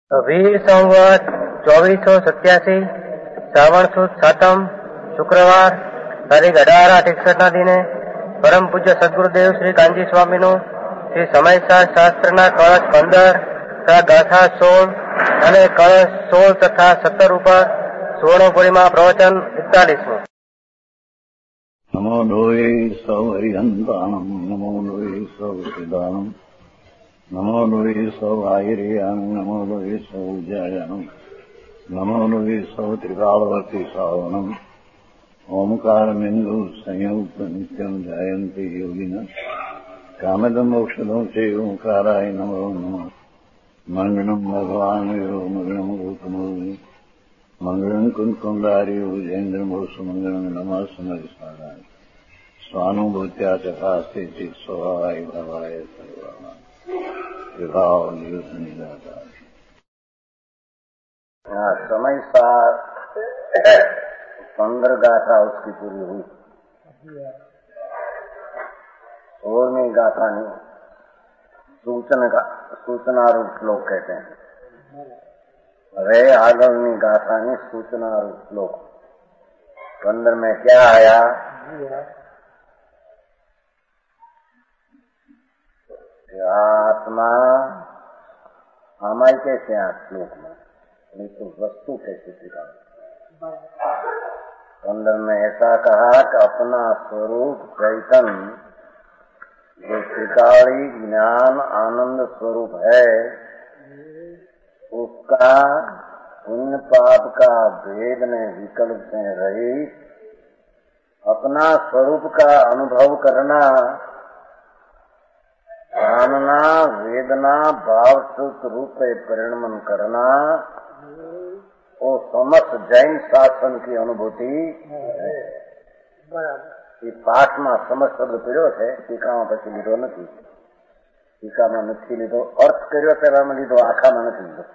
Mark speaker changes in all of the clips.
Speaker 1: વીર સંવત 2487 શ્રાવણ સુદ સાતમ શુક્રવાર તારીખ 18/8/61 દિને પરમ પૂજ્ય સદગુરુદેવ શ્રી કાનજી સ્વામીનું શ્રી સમયસાર શાસ્ત્રના કળશ 15 તથા ગાથા 16 અને કળશ 16 તથા 17 ઉપર સુવર્ણપુરીમાં પ્રવચન 41મું.
Speaker 2: નમો લોહે સૌ હરિહંતાણમ નમો લોહે સૌ સિદાનમ નમો લોહે સૌ આયર્યાનમ નમો લોહે સૌ જયાનમ નમો લોહે સૌ ત્રિકાળવર્તી સાવનમ ઓમકારમિંદુ સંયુક્ત નિત્યમ જાયંતિ યોગિન કામદમ મોક્ષદમ સે ઓંકારાય નમો નમઃ. મંગળમ ભગવાન વીરો મંગળમ ગૌતમોર્મિ મંગળમ કુંકુંડાર્યો જૈન્દ્રમોષ મંગળમ નમઃ સમરિસારાય સ્વાનુભૂત્યા ચકાસ્તે ચિત સ્વભાવાય ભવાય સર્વાના विभाव निदाता. समय सार 15 गाथा उसकी पूरी हुई. 16वीं गाथा नहीं सूचना रूप श्लोक कहते हैं. रे आगलनी गाथा नहीं सूचना रूप श्लोक. 15 में क्या आया? आत्मा आमाई कैसे हैं श्लोक में, नहीं तो वस्तु कैसे दिखा. 15 में ऐसा कहा कि अपना स्वरूप चैतन्य जो त्रिकाली ज्ञान आनंद स्वरूप है, उसका पुण्य पाप का भेद में विकल्प से रहित अपना स्वरूप का अनुभव करना, जानना, वेदना, भाव सुख रूप परिणमन करना, वो समस्त जैन शासन की अनुभूति है. पाठ में समस्त शब्द पीड़ो है, टीका में पी लीधो नहीं. टीका में नहीं लीधो, अर्थ कर्यो तेरा में लीधो, आखा में नहीं लीधो.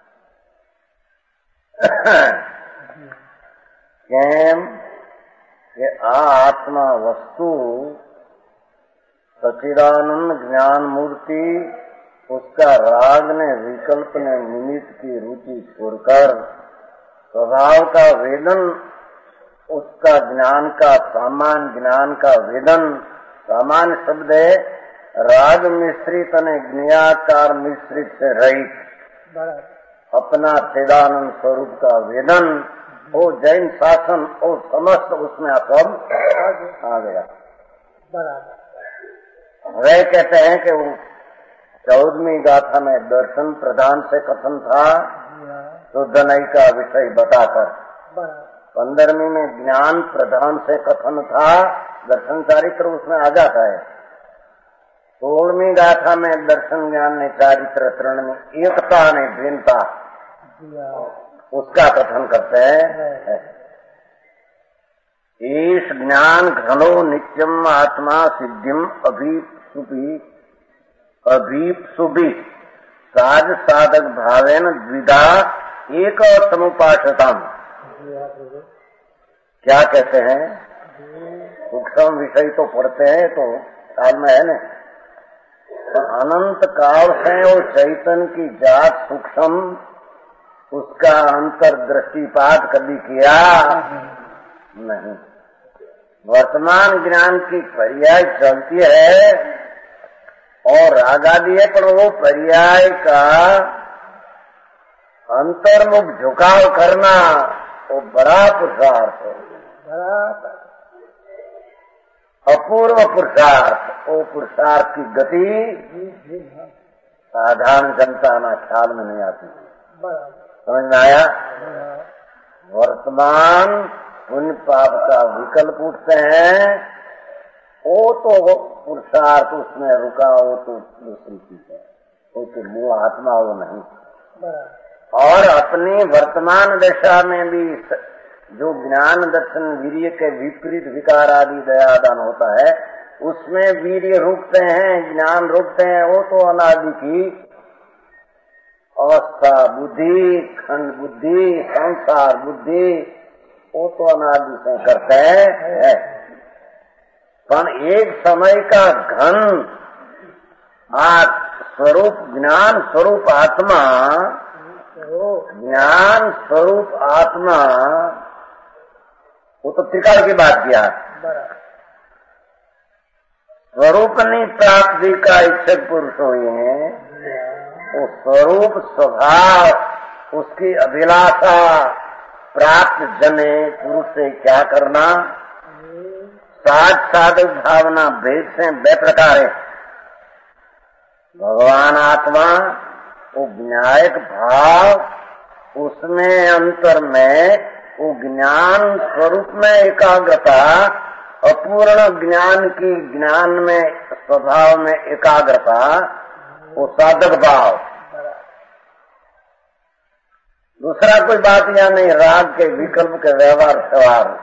Speaker 2: केम के आ आत्मा वस्तु सच्चिदानंद ज्ञान मूर्ति, उसका राग ने विकल्प ने निमित्त की रुचि छोड़कर स्वभाव का वेदन, उसका ज्ञान का सामान्य ज्ञान का वेदन, सामान्य शब्द है राग मिश्रित ने ज्ञाकार मिश्रित से रहित अपना चिदानंद स्वरूप का वेदन, वो जैन शासन और समस्त उसमें सब आ गया. वे कहते हैं कि वो 14वीं गाथा में दर्शन प्रधान से कथन था, शुद्ध नई का विषय बताकर. 15वीं में ज्ञान प्रधान से कथन था, दर्शन चारित्र उसमें आ जाता है. 16वीं गाथा में दर्शन ज्ञान ने चारित्र तृण में एकता ने भिन्नता, उसका कथन करते हैं. ईश ज्ञान घनो नित्यम आत्मा सिद्धिम अभीप्सुभि साध साधक भावेन द्विधा एक समुपासताम. क्या कहते हैं? सूक्ष्म विषय तो पढ़ते हैं तो काल में है न, तो अनंत काल से वो चैतन्य की जात सूक्ष्म, उसका अंतर दृष्टिपात कभी किया नहीं. वर्तमान ज्ञान की पर्याय चलती है और रागादि है, पर वो पर्याय का अंतर्मुख झुकाव करना वो बड़ा पुरुषार्थ है, अपूर्व पुरुषार्थ. वो पुरुषार्थ की गति साधारण जनता ना ख्याल में नहीं आती. समझ में आया? वर्तमान पुण्य पाप का विकल्प उठते हैं, वो तो पुरुषार्थ उसमें रुका, वो तो दूसरी चीज है, वो तो मूल आत्मा वो नहीं. और अपनी वर्तमान दशा में भी जो ज्ञान दर्शन वीर्य के विपरीत विकार आदि दयादान होता है, उसमें वीर्य रुकते हैं, ज्ञान रुकते हैं, वो तो अनादि की अवस्था, बुद्धि, खंड बुद्धि, संसार बुद्धि, वो तो अनादि से करते हैं. पर एक समय का घन स्वरूप ज्ञान स्वरूप आत्मा ज्ञान स्वरूप आत्मा, वो तो त्रिकाल की बात किया। स्वरूपनी प्राप्ति का इच्छक पुरुष हो ये, वो स्वरूप स्वभाव उसकी अभिलाषा प्राप्त जने पुरुष से क्या करना, साधक भावना भेद से बे प्रकार है। भगवान आत्मा वो ज्ञायक भाव, उसमें अंतर में वो ज्ञान स्वरूप में एकाग्रता, अपूर्ण ज्ञान की ज्ञान में स्वभाव में एकाग्रता, वो साधक भाव। दूसरा कोई बात या नहीं, राग के विकल्प के व्यवहार।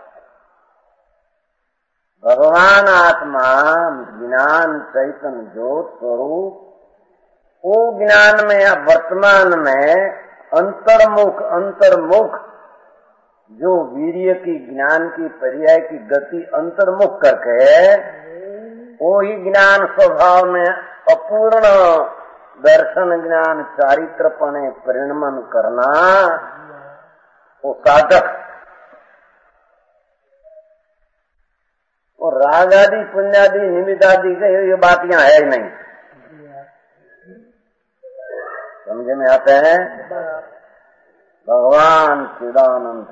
Speaker 2: भगवान आत्मा ज्ञान चैतन्य ज्योत स्वरूप, वो ज्ञान में या वर्तमान में अंतर्मुख जो वीर्य की ज्ञान की पर्याय की गति अंतर्मुख करके वो ही ज्ञान स्वभाव में अपूर्ण दर्शन ज्ञान चारित्रपणे परिणमन करना, वो साधक। और राग आदि पुण्यादि निमित्त आदि ये बात यहाँ है ही नहीं। समझ में आते हैं? भगवान चिदानंद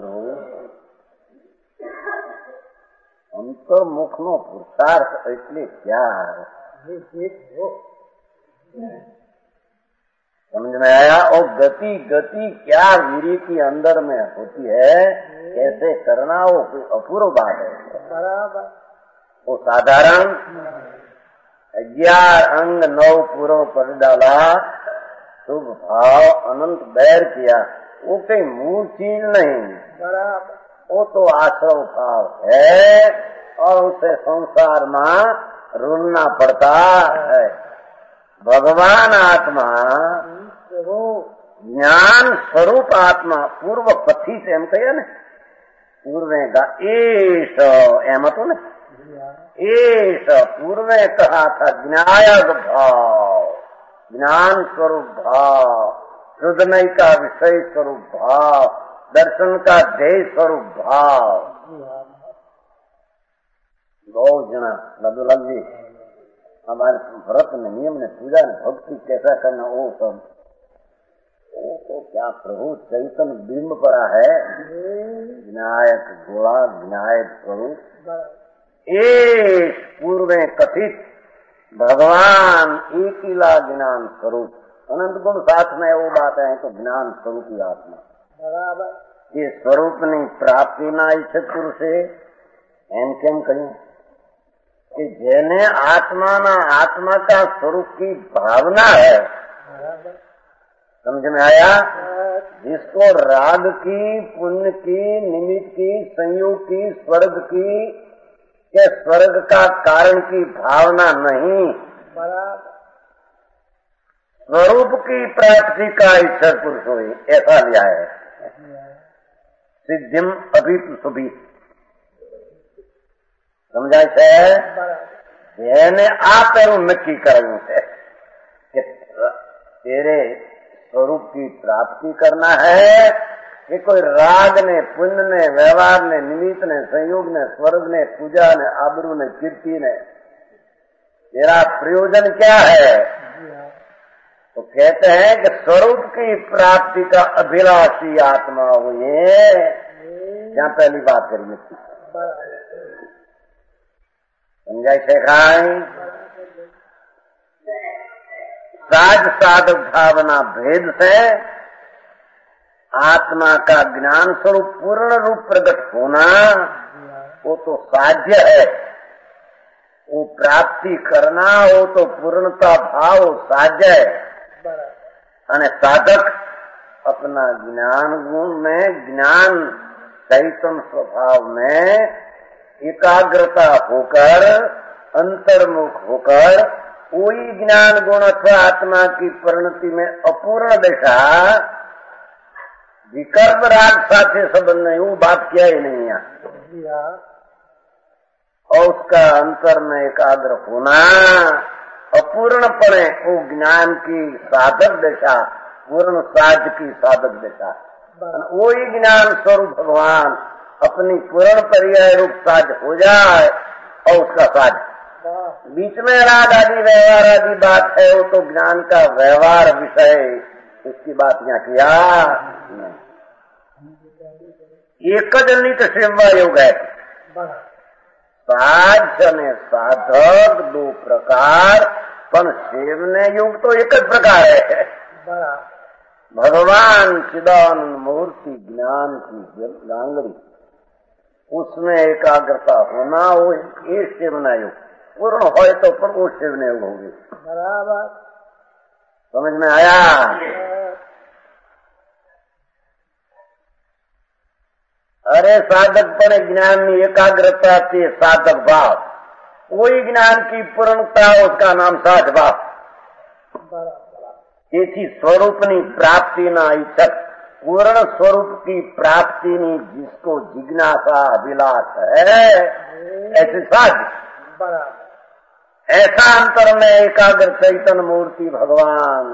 Speaker 2: अंतर्मुख नो पुरुषार्थ એટલે क्या है, समझ में आया? और गति क्या वीर्य की अंदर में होती है, कैसे करना, वो कोई अपूर्व बात है। वो साधारण 11 अंग 9 पूर्व पद डाला, शुभ भाव अनंत बैर किया, वो कोई मूल चीज नहीं, वो तो आश्रव भाव है और उसे संसार में रुलना पड़ता है। भगवान आत्मा ज्ञान स्वरूप आत्मा पूर्व पथी से हम कहिए न, पूर्वे का एष एम तो न, एष पूर्वे कहा था ज्ञायक भाव, ज्ञान स्वरूप भाव, हृदय का विषय स्वरूप भाव, दर्शन का ध्येय स्वरूप भाव। बहुत जना लदुलग जी हमारे व्रत में नियम ने पूजा ने भक्ति कैसा करना, वो सब वो तो क्या प्रभु चैतन्य बिंब पड़ा है, विनायक गोड़ा विनायक स्वरूप। एक पूर्व कथित भगवान एक ज्ञान स्वरूप अनंत गुण साथ में वो बात है, तो ज्ञान स्वरूप ही आत्मा बराबर। ये स्वरूप नहीं प्राप्ति ना इच्छक पुरुष एम केम कहीं कि जेने आत्मा का स्वरूप की भावना है, समझ में आया? जिसको राग की, पुण्य की, निमित्त की, संयोग की, स्वर्ग की के स्वर्ग का कारण की भावना नहीं, स्वरूप की प्राप्ति का इच्छा पुरुष हो, ऐसा लिया है। सिद्धिम अभी सुभी समझाय છે એને આ પેલું નક્કી કરાયું છે કે तेरे स्वरूप की प्राप्ति करना है कि कोई राग ने, पुण्य ने, व्यवहार ने, निमित्त ने, संयोग ने, स्वर्ग ने, पूजा ने, आबरू ने, कीर्ति ने, तेरा प्रयोजन क्या है? तो कहते हैं कि स्वरूप की प्राप्ति का अभिलाषी आत्मा हुए, यहाँ पहली बात करिए समझाई शेखाई। साध साधक भावना भेद से आत्मा का ज्ञान स्वरूप पूर्ण रूप प्रकट होना वो तो साध्य है, वो प्राप्ति करना वो तो पूर्णता भाव साध्य है। अने साधक अपना ज्ञान गुण में, ज्ञान चैतन्य स्वभाव में एकाग्रता होकर, अंतर्मुख होकर कोई ज्ञान गुण अथवा आत्मा की परिणति में अपूर्ण दशा विकल्प राग साथे संबंध नहीं, वो बात किया ही नहीं है। और उसका अंतर में एकाग्र होना, अपूर्णपणे वो ज्ञान की साधक दशा पूर्ण साध की साधक दशा। वो ही ज्ञान स्वरूप भगवान अपनी पूर्ण पर्याय रूप साध हो जाए और उसका साध बीच में राग आदि व्यवहार आदि बात है, वो तो ज्ञान का व्यवहार विषय, उसकी बात यहाँ किया नहीं। एक ज नित सेवा योग है। साध्य ने साधक दो प्रकार, पण सेवने योग तो एक ज प्रकार है। भगवान चिदानंद मूर्ति ज्ञान की गांगड़ी, उसमें एकाग्रता होना, वो ये सेवना योग पूर्ण हो तो पर वो सेवने योग होगी। बराबर समझ में आया? अरे साधक पर ज्ञान में एकाग्रता से साधक भाव, कोई ज्ञान की पूर्णता, उसका नाम साध भाव। તેથી સ્વરૂપની પ્રાપ્તિના ઈચ્છક પૂર્ણ સ્વરૂપ की प्राप्ति ની जिसको जिज्ञासा अभिलाष है, ऐसे साध्य ऐसा अंतर में एकाग्र चैतन्य मूर्ति भगवान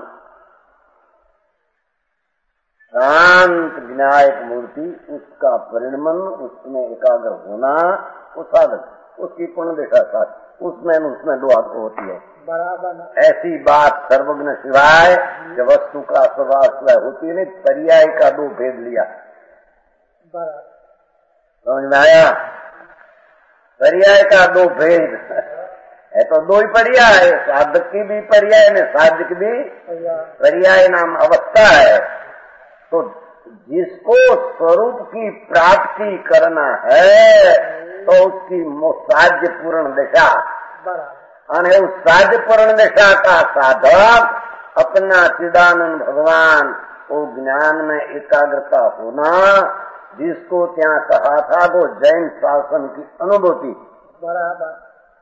Speaker 2: शांत विनायक मूर्ति, उसका परिणमन, उसमें एकाग्र होना, वो साधक, उसकी पूर्ण दिशा साध, उसमें दो आत्मा होती है। बराबर ऐसी बात सर्वज्ञ सिवाय जब वस्तु का स्वभाव सिवाय होती है नहीं, पर्याय का दो भेद लिया। समझ में आया? पर्याय का दो भेद है, तो दो ही पर्याय, साधक की भी पर्याय में साधक की भी पर्याय नाम अवस्था है। तो जिसको स्वरूप की प्राप्ति करना है तो उसकी साध्य पूर्ण दिशा, અને उस साध्य पूर्ण दिशा का साधक अपना चिदानंद भगवान, वो ज्ञान में एकाग्रता होना, जिसको ત્યાં कहा था वो जैन शासन की अनुभूति। बराबर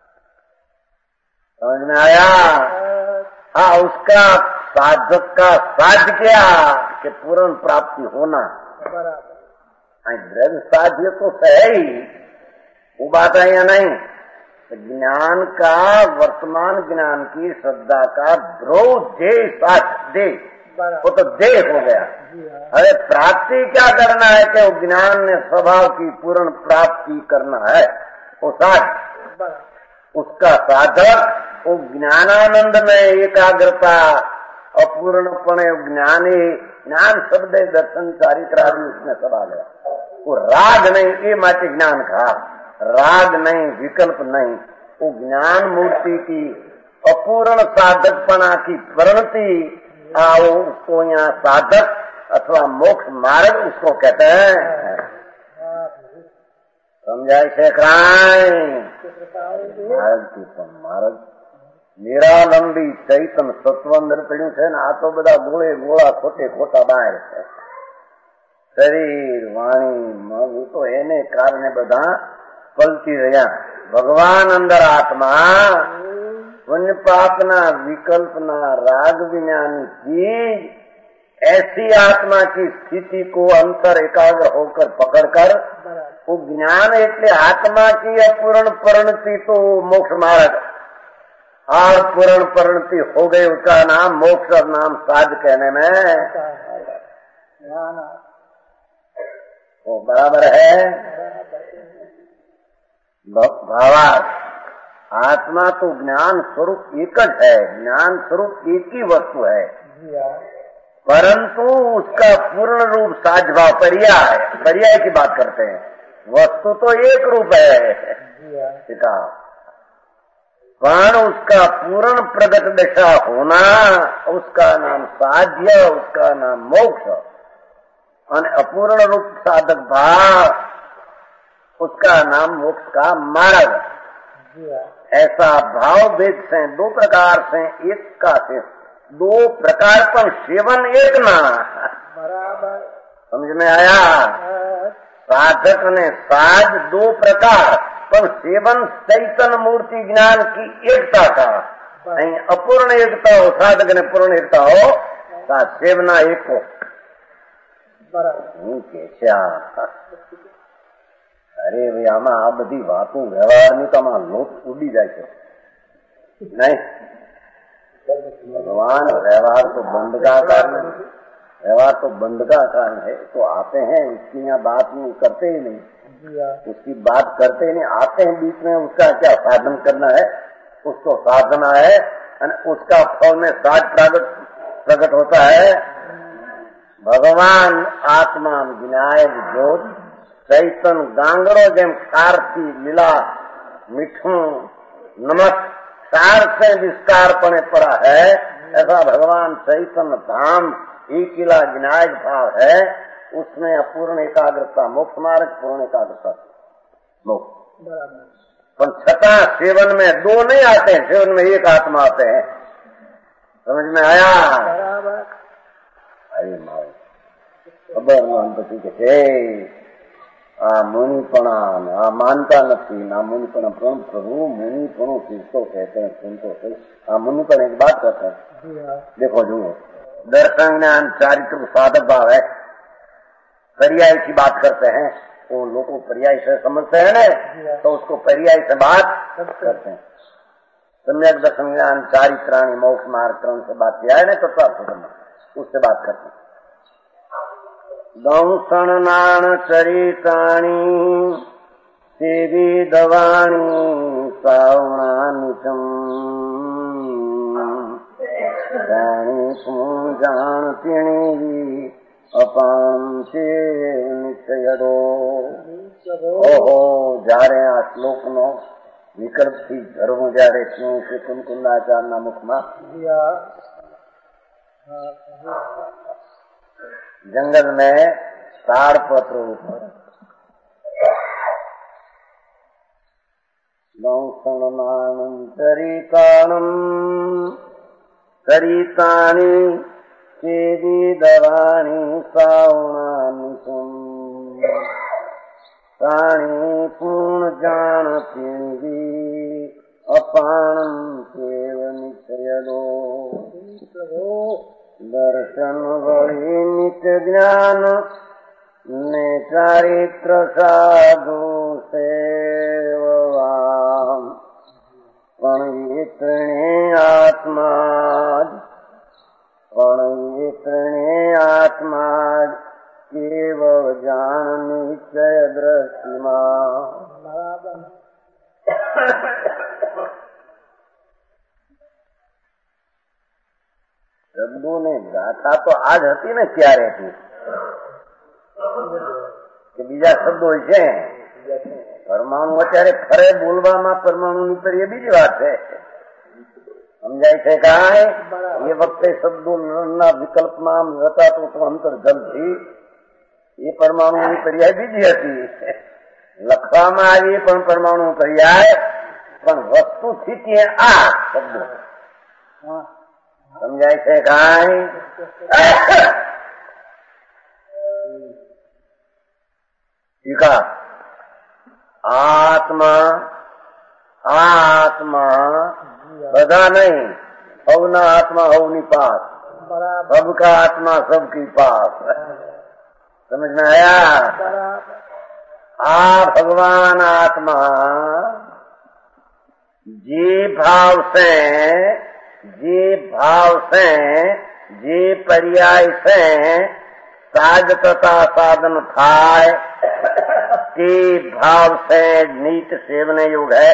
Speaker 2: समझ में आया? हाँ, उसका साधक का साध्य क्या कि पूर्ण प्राप्ति होना। बराबर द्रव्य साध्य तो है ही, वो बात है या नहीं? ज्ञान का, वर्तमान ज्ञान की श्रद्धा का ध्रुव देह साथ दे, वो तो देह हो गया। अरे प्राप्ति क्या करना है कि वो ज्ञान ने स्वभाव की पूर्ण प्राप्ति करना है, वो साध, उसका साधक वो ज्ञानानंद में एकाग्रता अपूर्णपणे ज्ञान शब्द दर्शन चारित्र आदि उसमें सब आ गया। वो राग नहीं, ये मात्र ज्ञान का राग नहीं, विकल्प नहीं, वो ज्ञान मूर्ति की अपूर्ण साधकपना की परिणति, उसको यहाँ साधक अथवा मोक्ष मार्ग उसको कहते हैं। समझाय शेखराय? मार्ग निरालंबी चैतन सत्वंदर पड़્યું છે ને, આ તો બધા ગોળે ગોળા ખોટે ખોટા બહાર છે। શરીર, વાણી, મન, તો એને કારણે બધા પલટી રહ્યા। ભગવાન અંદર આત્મા પુण्य पापना विकल्पना राग विज्ञानी चीज, ऐसी आत्मा की स्थिति को अंतर एकाग्र होकर पकड़कर वो ज्ञान એટલે आत्मा की अपूर्ण परिणति तो मोक्ष मार्ग, और पूर्ण परिणति हो गई उसका नाम मोक्ष और नाम साध कहने में वो बराबर है। भावार्थ आत्मा तो ज्ञान स्वरूप एक है, ज्ञान स्वरूप एक ही वस्तु है, परंतु उसका पूर्ण रूप साझभाव पर्याय, पर्याय की बात करते हैं। वस्तु तो एक रूप है का, पण उसका पूर्ण प्रगट दशा होना, उसका नाम साध्य, उसका नाम मोक्ष, और अपूर्ण रूप साधक भाव, उसका नाम मोक्ष का मार्ग। ऐसा भाव भेद से दो प्रकार से, एक का से दो प्रकार पर सेवन एक ना। बराबर समझ में आया? साधक ने साध दो प्रकार, पर सेवन चैतन्य मूर्ति ज्ञान की एकता का, नहीं अपूर्ण एकता हो, साधक ने पूर्ण एकता हो, सेवना एक हो। अरे भाई आमा आ बधी वातों व्यवहार तो आमा लोट उड़ी जाए नहीं, भगवान व्यवहार तो बंद का कारण व्यवहार तो बंद का कारण है, तो आते हैं उसकी यहाँ बात नहीं करते ही नहीं, उसकी बात करते ही नहीं, आते हैं बीच में, उसका क्या साधन करना है, उसको साधना है, उसका फल में साज प्रकट होता है। भगवान आत्मा विनायक ज्योत चैतन गांगड़ो जेम खारती लीला मीठू नमक सार से विस्तार पने पड़ा है, ऐसा भगवान चैतन्य धाम एक किला विनायक भाव है, उसमें अपूर्ण एकाग्रता मोक्ष मार्ग, पूर्ण एकाग्रता मोक्ष। पर छठा सेवन में दो नहीं आते हैं, सेवन में एक आत्मा आते हैं। समझ में आया? अरे मारो खबर मानपति के मुनिपणा मानता नहीं ना मुनिपणा प्रभु मुनिपणों किसको कहते हैं सुनते सही। मुनिपण एक बात कहते हैं, देखो जो दर्शन ज्ञान चारित्र साधक भाव है, पर्याय की बात करते हैं, वो लोग को पर्याय से समझते हैं ना, तो उसको पर्याय से बात करते हैं। सम्यक दर्शन ज्ञान चारित्राणी मोक्ष मार्ग क्रम से बात किया है ना, तो उससे बात करते हैं। दंसन नाण चरिताणी सेवी दवाणी सावणानिचम जानी तू जान पीणी अपान से निश्चयडो। ओहो જ્યારે આ શ્લોકનો વિકલ્પથી ધર્મ જ્યારે થયું છે કુંકુંદાચાર્યના મુખમાં, जंगल में ताड़पत्र ऊपर दंसनमानं चरिताणं चरितानि चेदि दवानि सावणानि प्राणी पूर्ण जानती अपाणं सेव निश्चयदो। दर्शन वही नित्य ज्ञान ने चारित्र साधु सेवाम पण ये त्रिणे आत्मा केवल जान निश्चय दृष्टिमा। शब्दों ने गाथा तो आज હતી ને ક્યારે હતી કે બીજા શબ્દો છે, પરમાણુ અત્યારે ખરે બોલવામાં પરમાણુની પર એ બીજી વાત છે, સમજાય છે કાંઈ? એ વખતે શબ્દોના વિકલ્પમાં રચાતો તો અંતર્જલથી એ પરમાણુની પર્યાય બીજી હતી, લખવામાં આવી પણ પરમાણુ પર્યાય, પણ વસ્તુથી ત્યાં આ શબ્દો સમજાય છે કાંઈ? ટીકા આત્મા બધા नहीं, सबना आत्मा सबनी पास, सबका आत्मा सबकी पास। समझ में आया? भगवान आत्मा जी भाव से जी पर्याय से साध तथा साधन थाय के भाव से नीत सेवने योग है।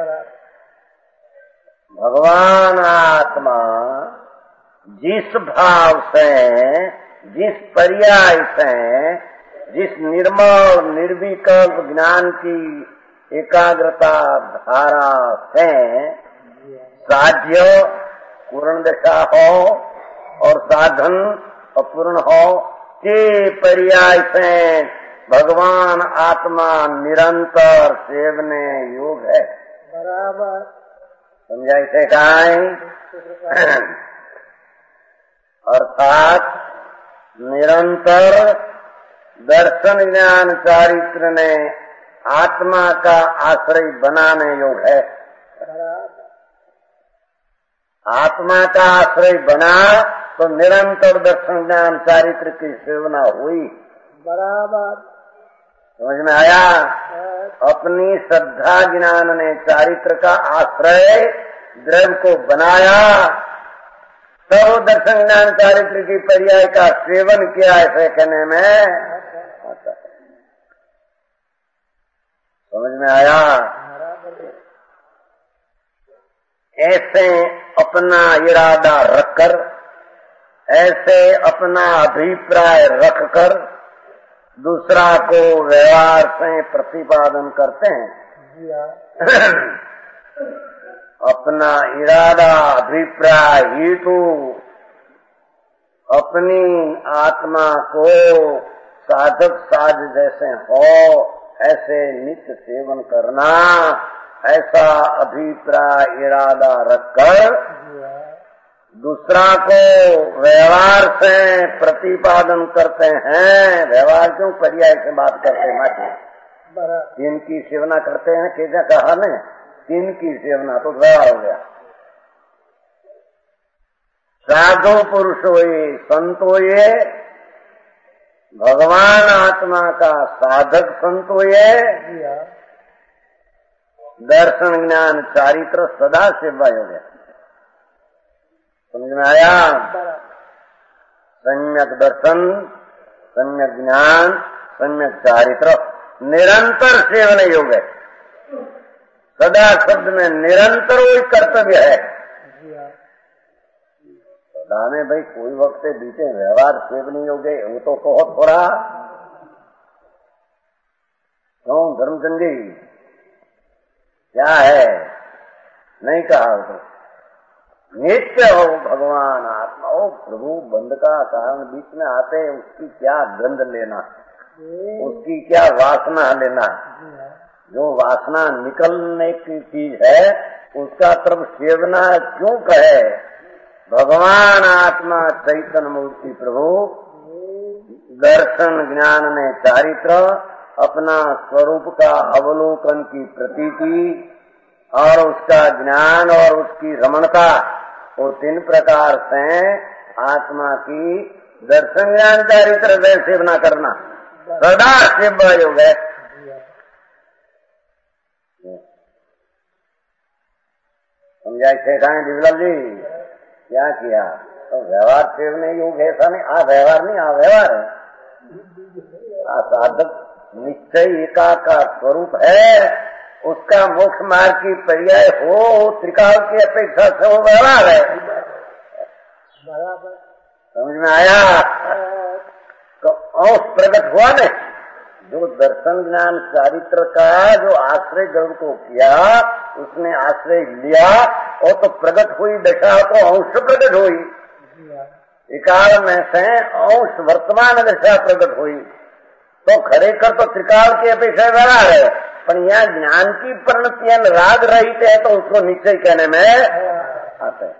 Speaker 2: भगवान आत्मा जिस भाव से, जिस पर्याय से, जिस निर्मल निर्विकल्प ज्ञान की एकाग्रता धारा से साध्य पूर्ण दशा हो और साधन अपूर्ण हो के पर्याय से भगवान आत्मा निरंतर सेवने योग है। बराबर समझाई से काई? अर्थात निरंतर दर्शन ज्ञान चारित्र ने आत्मा का आश्रय बनाने योग है। आत्मा का आश्रय बना तो निरंतर दर्शन ज्ञान चारित्र की सेवना हुई। बराबर समझ में आया? अपनी श्रद्धा ज्ञान ने चारित्र का आश्रय द्रव्य को बनाया तब वो दर्शन ज्ञान चारित्र की पर्याय का सेवन किया ऐसे कहने में आता है। समझ में आया? ऐसे अपना इरादा रखकर, ऐसे अपना अभिप्राय रखकर दूसरा को व्यवहार से प्रतिपादन करते हैं। अपना इरादा अभिप्राय हेतु अपनी आत्मा को साधक साज जैसे हो ऐसे नित्य सेवन करना, ऐसा अभिप्राय इरादा रखकर दूसरा को व्यवहार से प्रतिपादन करते हैं। व्यवहार क्यों? पर्याय से बात करते हैं। तीन की सेवना करते हैं, कैसा कहा ने? तीन की सेवना तो व्यवहार हो गया। साधु पुरुष होए, संत होए, भगवान आत्मा का साधक संत होए, दर्शन ज्ञान चारित्र सदा सेवा हो गया। समझ में आया? सम्यक दर्शन, सम्यक ज्ञान, सम्यक चारित्र निरंतर सेवन योग है। सदा शब्द में निरंतर वही कर्तव्य है। सदा में भाई कोई वक्त बीते व्यवहार सेवनी योग है, वो तो कहो थोड़ा। क्यों धर्मचंद जी क्या है? नहीं कहा तो नित्य हो भगवान आत्मा हो प्रभु। बंद का कारण बीच में आते, उसकी क्या गंध लेना, उसकी क्या वासना लेना। जो वासना निकलने की चीज है उसका तरफ सेवना क्यों कहे? भगवान आत्मा चैतन्य मूर्ति प्रभु दर्शन ज्ञान में चारित्र अपना स्वरूप का अवलोकन की प्रतीति और उसका ज्ञान और उसकी रमणता, वो तीन प्रकार से आत्मा की दर्शन ज्ञान चारित्र से सेवना करना सदा सेवा योग है। समझाए शेखाएं दिवलाल जी क्या किया? तो व्यवहार सेवने योग है, ऐसा नहीं आ व्यवहार नहीं, आ व्यवहार है। साधक निश्चय एका का स्वरूप है, उसका मोक्ष मार्ग की पर्याय हो त्रिकाल की अपेक्षा से वो व्यवहार है। समझ में आया? तो अंश प्रकट हुआ नहीं। जो दर्शन ज्ञान चारित्र का जो आश्रय जब को किया, उसने आश्रय लिया और तो प्रकट हुई दशा तो अंश प्रकट हुई। त्रिकाल में से अंश वर्तमान दशा प्रकट हुई तो खरेखर तो त्रिकाल की अपेक्षा व्यवहार है। पर यहाँ ज्ञान की परिणतियां राग रहित है तो उसको निश्चय कहने में आते हैं।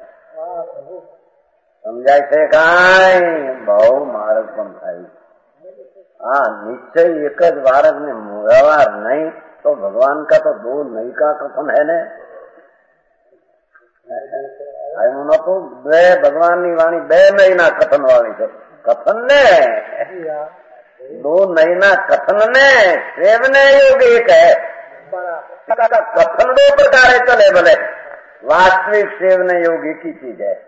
Speaker 2: समझाए थे कहीं बहु मार्ग पंथाई। हाँ निश्चय एक मार्ग में व्यवहार नहीं तो भगवान का तो दो नहीं का कथन है ने। तो बे भगवान की वाणी बे नहीं ना कथन वाली છે कथन ने दो नहीं ना कथन ने सेवने योग एक है। कथन दो प्रकार है चले भले, वास्तविक सेवने योग एक ही चीज है।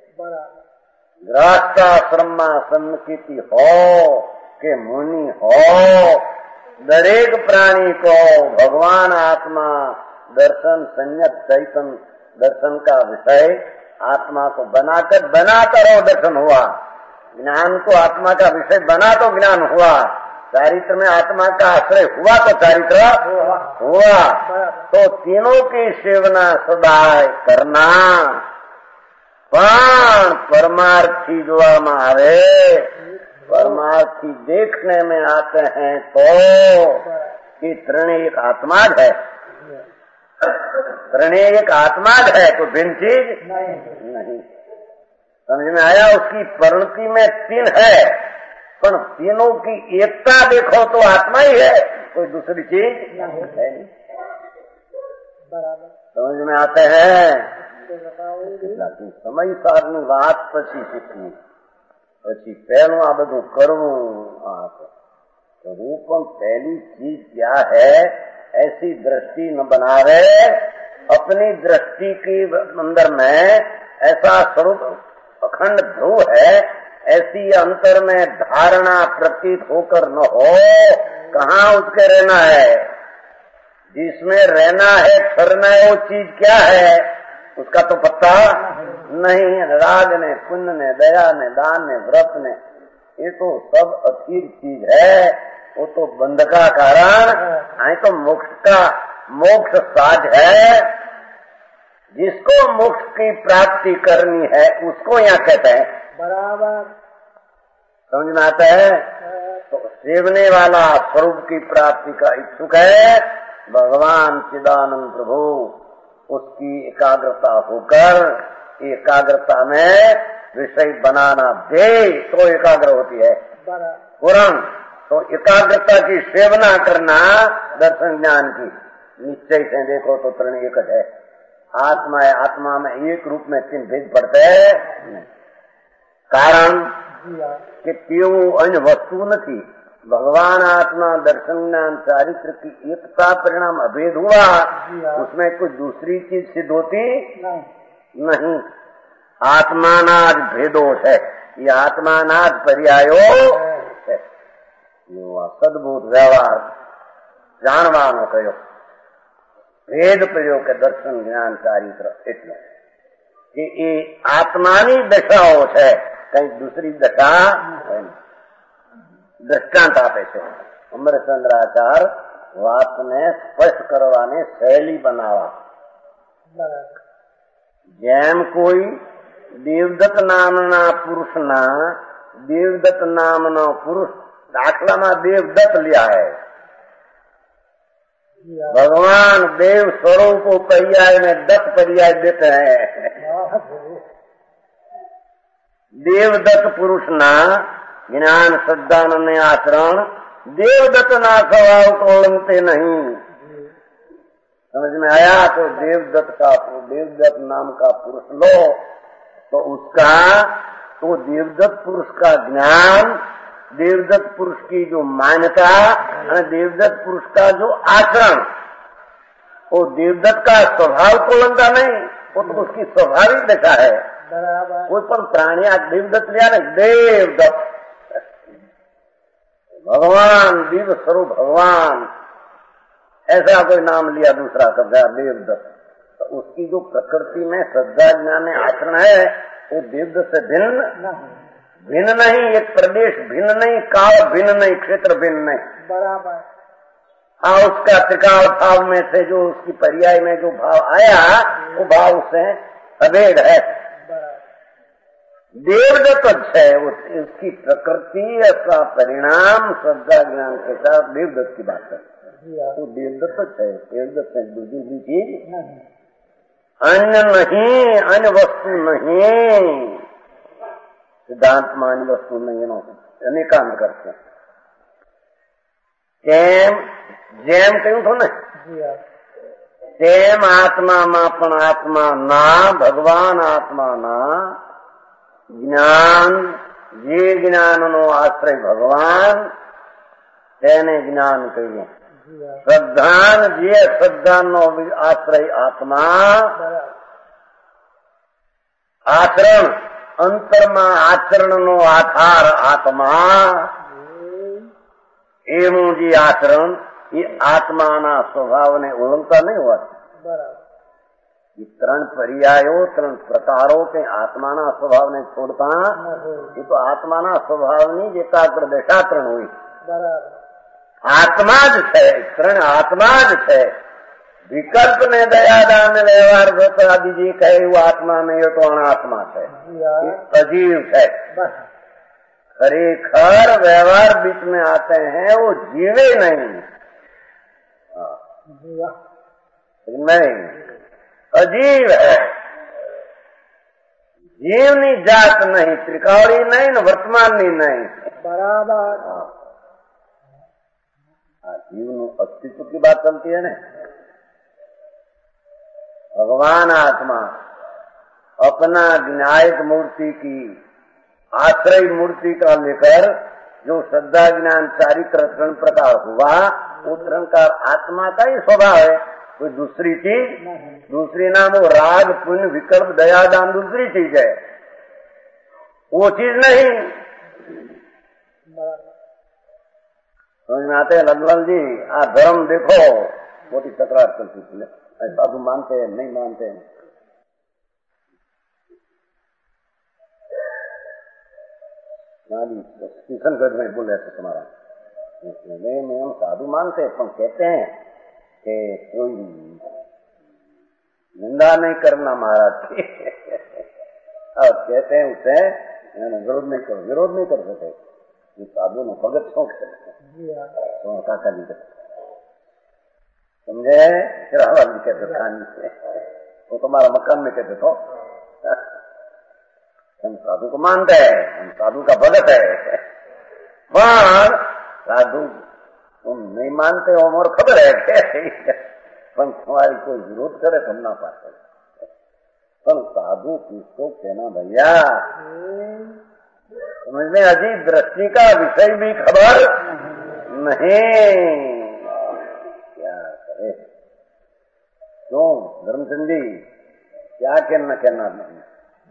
Speaker 2: गृहस्थाश्रम में सम्मिति हो के मुनि हो, दरेक प्राणी को भगवान आत्मा दर्शन संयत चैतन्य दर्शन का विषय आत्मा को बनाकर बनाता रहो दर्शन हुआ। ज्ञान को आत्मा का विषय बना तो ज्ञान हुआ। चारित्र में आत्मा का आश्रय हुआ तो चारित्र हुआ। तो तीनों की सेवना सदा करना। पण परमार्थी जो हमारे परमार्थी देखने में आते हैं तो कि त्रिणी एक आत्मा है, त्रिणी एक आत्मा है तो भिन्न चीज नहीं। समझ में आया? उसकी परिणति में तीन है पर तीनों की एकता देखो तो आत्मा ही है, कोई दूसरी चीज है नहीं। समझ में आते हैं? સમય સારની વાત પછી શીખવી, પછી પહેલું આ બધું કરવું। रूपम पहली चीज क्या है ऐसी दृष्टि न बनावे। अपनी दृष्टि के अंदर में ऐसा स्वरूप अखंड ध्रुव है, ऐसी अंतर में धारणा प्रतीत होकर न हो, कहाँ उसके रहना है। जिसमें रहना है, ठहरना है, वो चीज क्या है उसका तो पता नहीं। राग ने, पुण्य ने, दया ने, दान ने, व्रत ने, ये तो सब अधीर चीज है, वो तो बंध का कारण है, तो मोक्ष साध है। जिसको मोक्ष की प्राप्ति करनी है उसको यहाँ कहते हैं।
Speaker 1: बराबर
Speaker 2: समझ में आता है। तो सेवने वाला स्वरूप की प्राप्ति का इच्छुक है भगवान चिदानंद प्रभु, उसकी एकाग्रता होकर एकाग्रता में विषय बनाना दे तो एकाग्र होती है। पुराण तो एकाग्रता की सेवना करना दर्शन ज्ञान की निश्चय से देखो तो तरण एक है। आत्मा है, आत्मा में एक रूप में तीन भेद पड़ते हैं। कारण कि तेऊ अन्य वस्तु नहीं। भगवान आत्मा दर्शन ज्ञान चारित्र की एकता परिणाम अभेद हुआ, उसमें कोई दूसरी चीज सिद्ध होती नहीं। आत्मानाद भेदोष है, ये आत्मानाद पर्यायो है। सद्भूत व्यवहार जानवानो कहो भेद प्रयोग के दर्शन ज्ञान चारित्र એટલે कि ये आत्मानी दशाओ है, कहीं दूसरी दशा है। दृष्टांत आपे છે અમરચંદ્રાચાર વાતને સ્પષ્ટ કરવાને શૈલી બનાવા। જેમ કોઈ દેવદત્ત નામના પુરુષના દેવદત્ત નામનો પુરુષ દાખલામાં દેવદત્ત लिया है। भगवान देव स्वरूप को पर्याय में दत्त पर्याय देते हैं। देवदत्त पुरुष ना ज्ञान श्रद्धानंद आचरण देवदत्त ना स्वभाव को उल्लंघते नहीं। समझ में आया। तो देवदत्त नाम का पुरुष लो तो उसका तो देवदत्त पुरुष का ज्ञान, देवदत्त पुरुष की जो मान्यता और देवदत्त पुरुष का जो आचरण, वो देवदत्त का स्वभाव को उल्लंघता नहीं, वो तो उसकी स्वाभाविक दशा है। कोई पर प्राणी देवदत्त लिया ना, देवदत्त भगवान दिव्य स्वरूप भगवान ऐसा कोई नाम लिया दूसरा शब्द देवदत्त, तो उसकी जो प्रकृति में श्रद्धा ज्ञान आचरण है वो देवदत्त से भिन्न नहीं। एक प्रदेश भिन्न नहीं, काल भिन्न नहीं, क्षेत्र भिन्न नहीं।
Speaker 1: बराबर।
Speaker 2: हाँ, उसका त्रिकाल भाव में से जो उसकी पर्याय में जो भाव आया वो भाव से अभेद है। देवदत्त है उसकी प्रकृति, उसका परिणाम श्रद्धा ज्ञान के साथ देवदत्त की बात है। तो देवदत्त है, देवदत्त है दूसरी चीज अन्य नहीं, अन्य वस्तु नहीं। सिद्धांत में अन्य वस्तु नहीं अनेकांत करते જેમ કહ્યું હતું ને તેમ આત્મામાં પણ આત્મા ના ભગવાન આત્મા ના જ્ઞાન જે જ્ઞાનનો આશ્રય ભગવાન તેને જ્ઞાન કહીએ। શ્રદ્ધાન જે શ્રદ્ધાનો આશ્રય આત્મા, આચરણ અંતરમાં આચરણનો આધાર આત્મા, એવું જે આચરણ એ આત્માના સ્વભાવને ઉલ્લંઘતા નહીં હોવાથી। ये त्रण पर्यायों, त्रण प्रकारों के आत्माना स्वभाव ने छोड़ता, ये तो आत्माना स्वभाव नहीं एकाग्र दशा त्रण हुई। आत्मा ज है, त्रण आत्मा ज है। विकल्प ने दयादान व्यवहार व्रत आदि जी कहे वो आत्मा नहीं हो तो अनात्मा है, अजीव है। खरेखर व्यवहार बीच में आते हैं वो जीवे नहीं, नहीं अजीव है। जीवनी जात नहीं, त्रिकाली नहीं, न वर्तमानी नहीं। बराबर। जीवन अस्तित्व की बात चलती है ना। भगवान आत्मा अपना विनायक मूर्ति की आश्रय मूर्ति का लेकर जो श्रद्धा ज्ञान चारित्र त्रण प्रकार हुआ, वो त्रणकार आत्मा का ही स्वभाव है। कोई दूसरी चीज, दूसरी नाम वो राग पुण्य विकल्प दया दान दूसरी चीज है। वो चीज नहीं। समझ में आते हैं लखनलाल जी? आ धर्म देखो मोटी तकरार चलती थी, साधु मानते हैं नहीं मानते हैं। किशनगढ़ में बोले थे तुम्हारा नहीं, हम साधु मानते हैं, पर कहते हैं कि कोई निंदा नहीं करना महाराज की। और कहते हैं उसे विरोध नहीं कर सकते। साधु ने भगत शौक तो काका जी समझे? रावल जी कहते खानी से वो तुम्हारा मकान में कहते तो हम साधु को मानते हैं, हम साधु का भगत है। पर साधु तुम नहीं मानते हो और खबर है पर तुम्हारी कोई विरोध करे तुम ना पाते। पर साधु किसको कहना भैया? समझने अजीब दृष्टि का विषय भी खबर नहीं। क्या करे? क्यों धर्मचंद जी क्या कहना नहीं?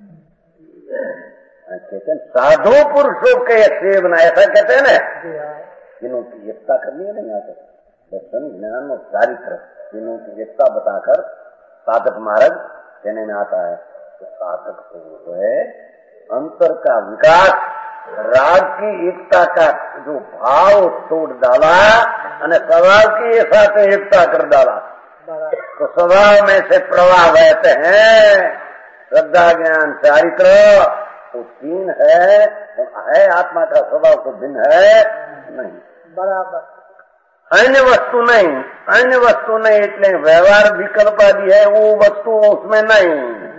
Speaker 2: कहते हैं साधु पुरुषों के सेवना, ऐसा कहते हैं ना, तीनों की एकता करनी है। नहीं आता दर्शन ज्ञान और चारित्र तीनों की एकता बताकर साधक मार्ग देने में आता है। तो साधक तो है अंतर का विकास, राग की एकता का जो भाव तोड़ डाला और स्वभाव की साथ एकता कर डाला, तो स्वभाव में से प्रवाह बहते हैं। श्रद्धा ज्ञान चारित्र वो तीन है आत्मा का स्वभाव तो भिन्न है नहीं, बराबर अन्य वस्तु नहीं એટલે व्यवहार विकल्प आदि है वो वस्तु उसमें नहीं।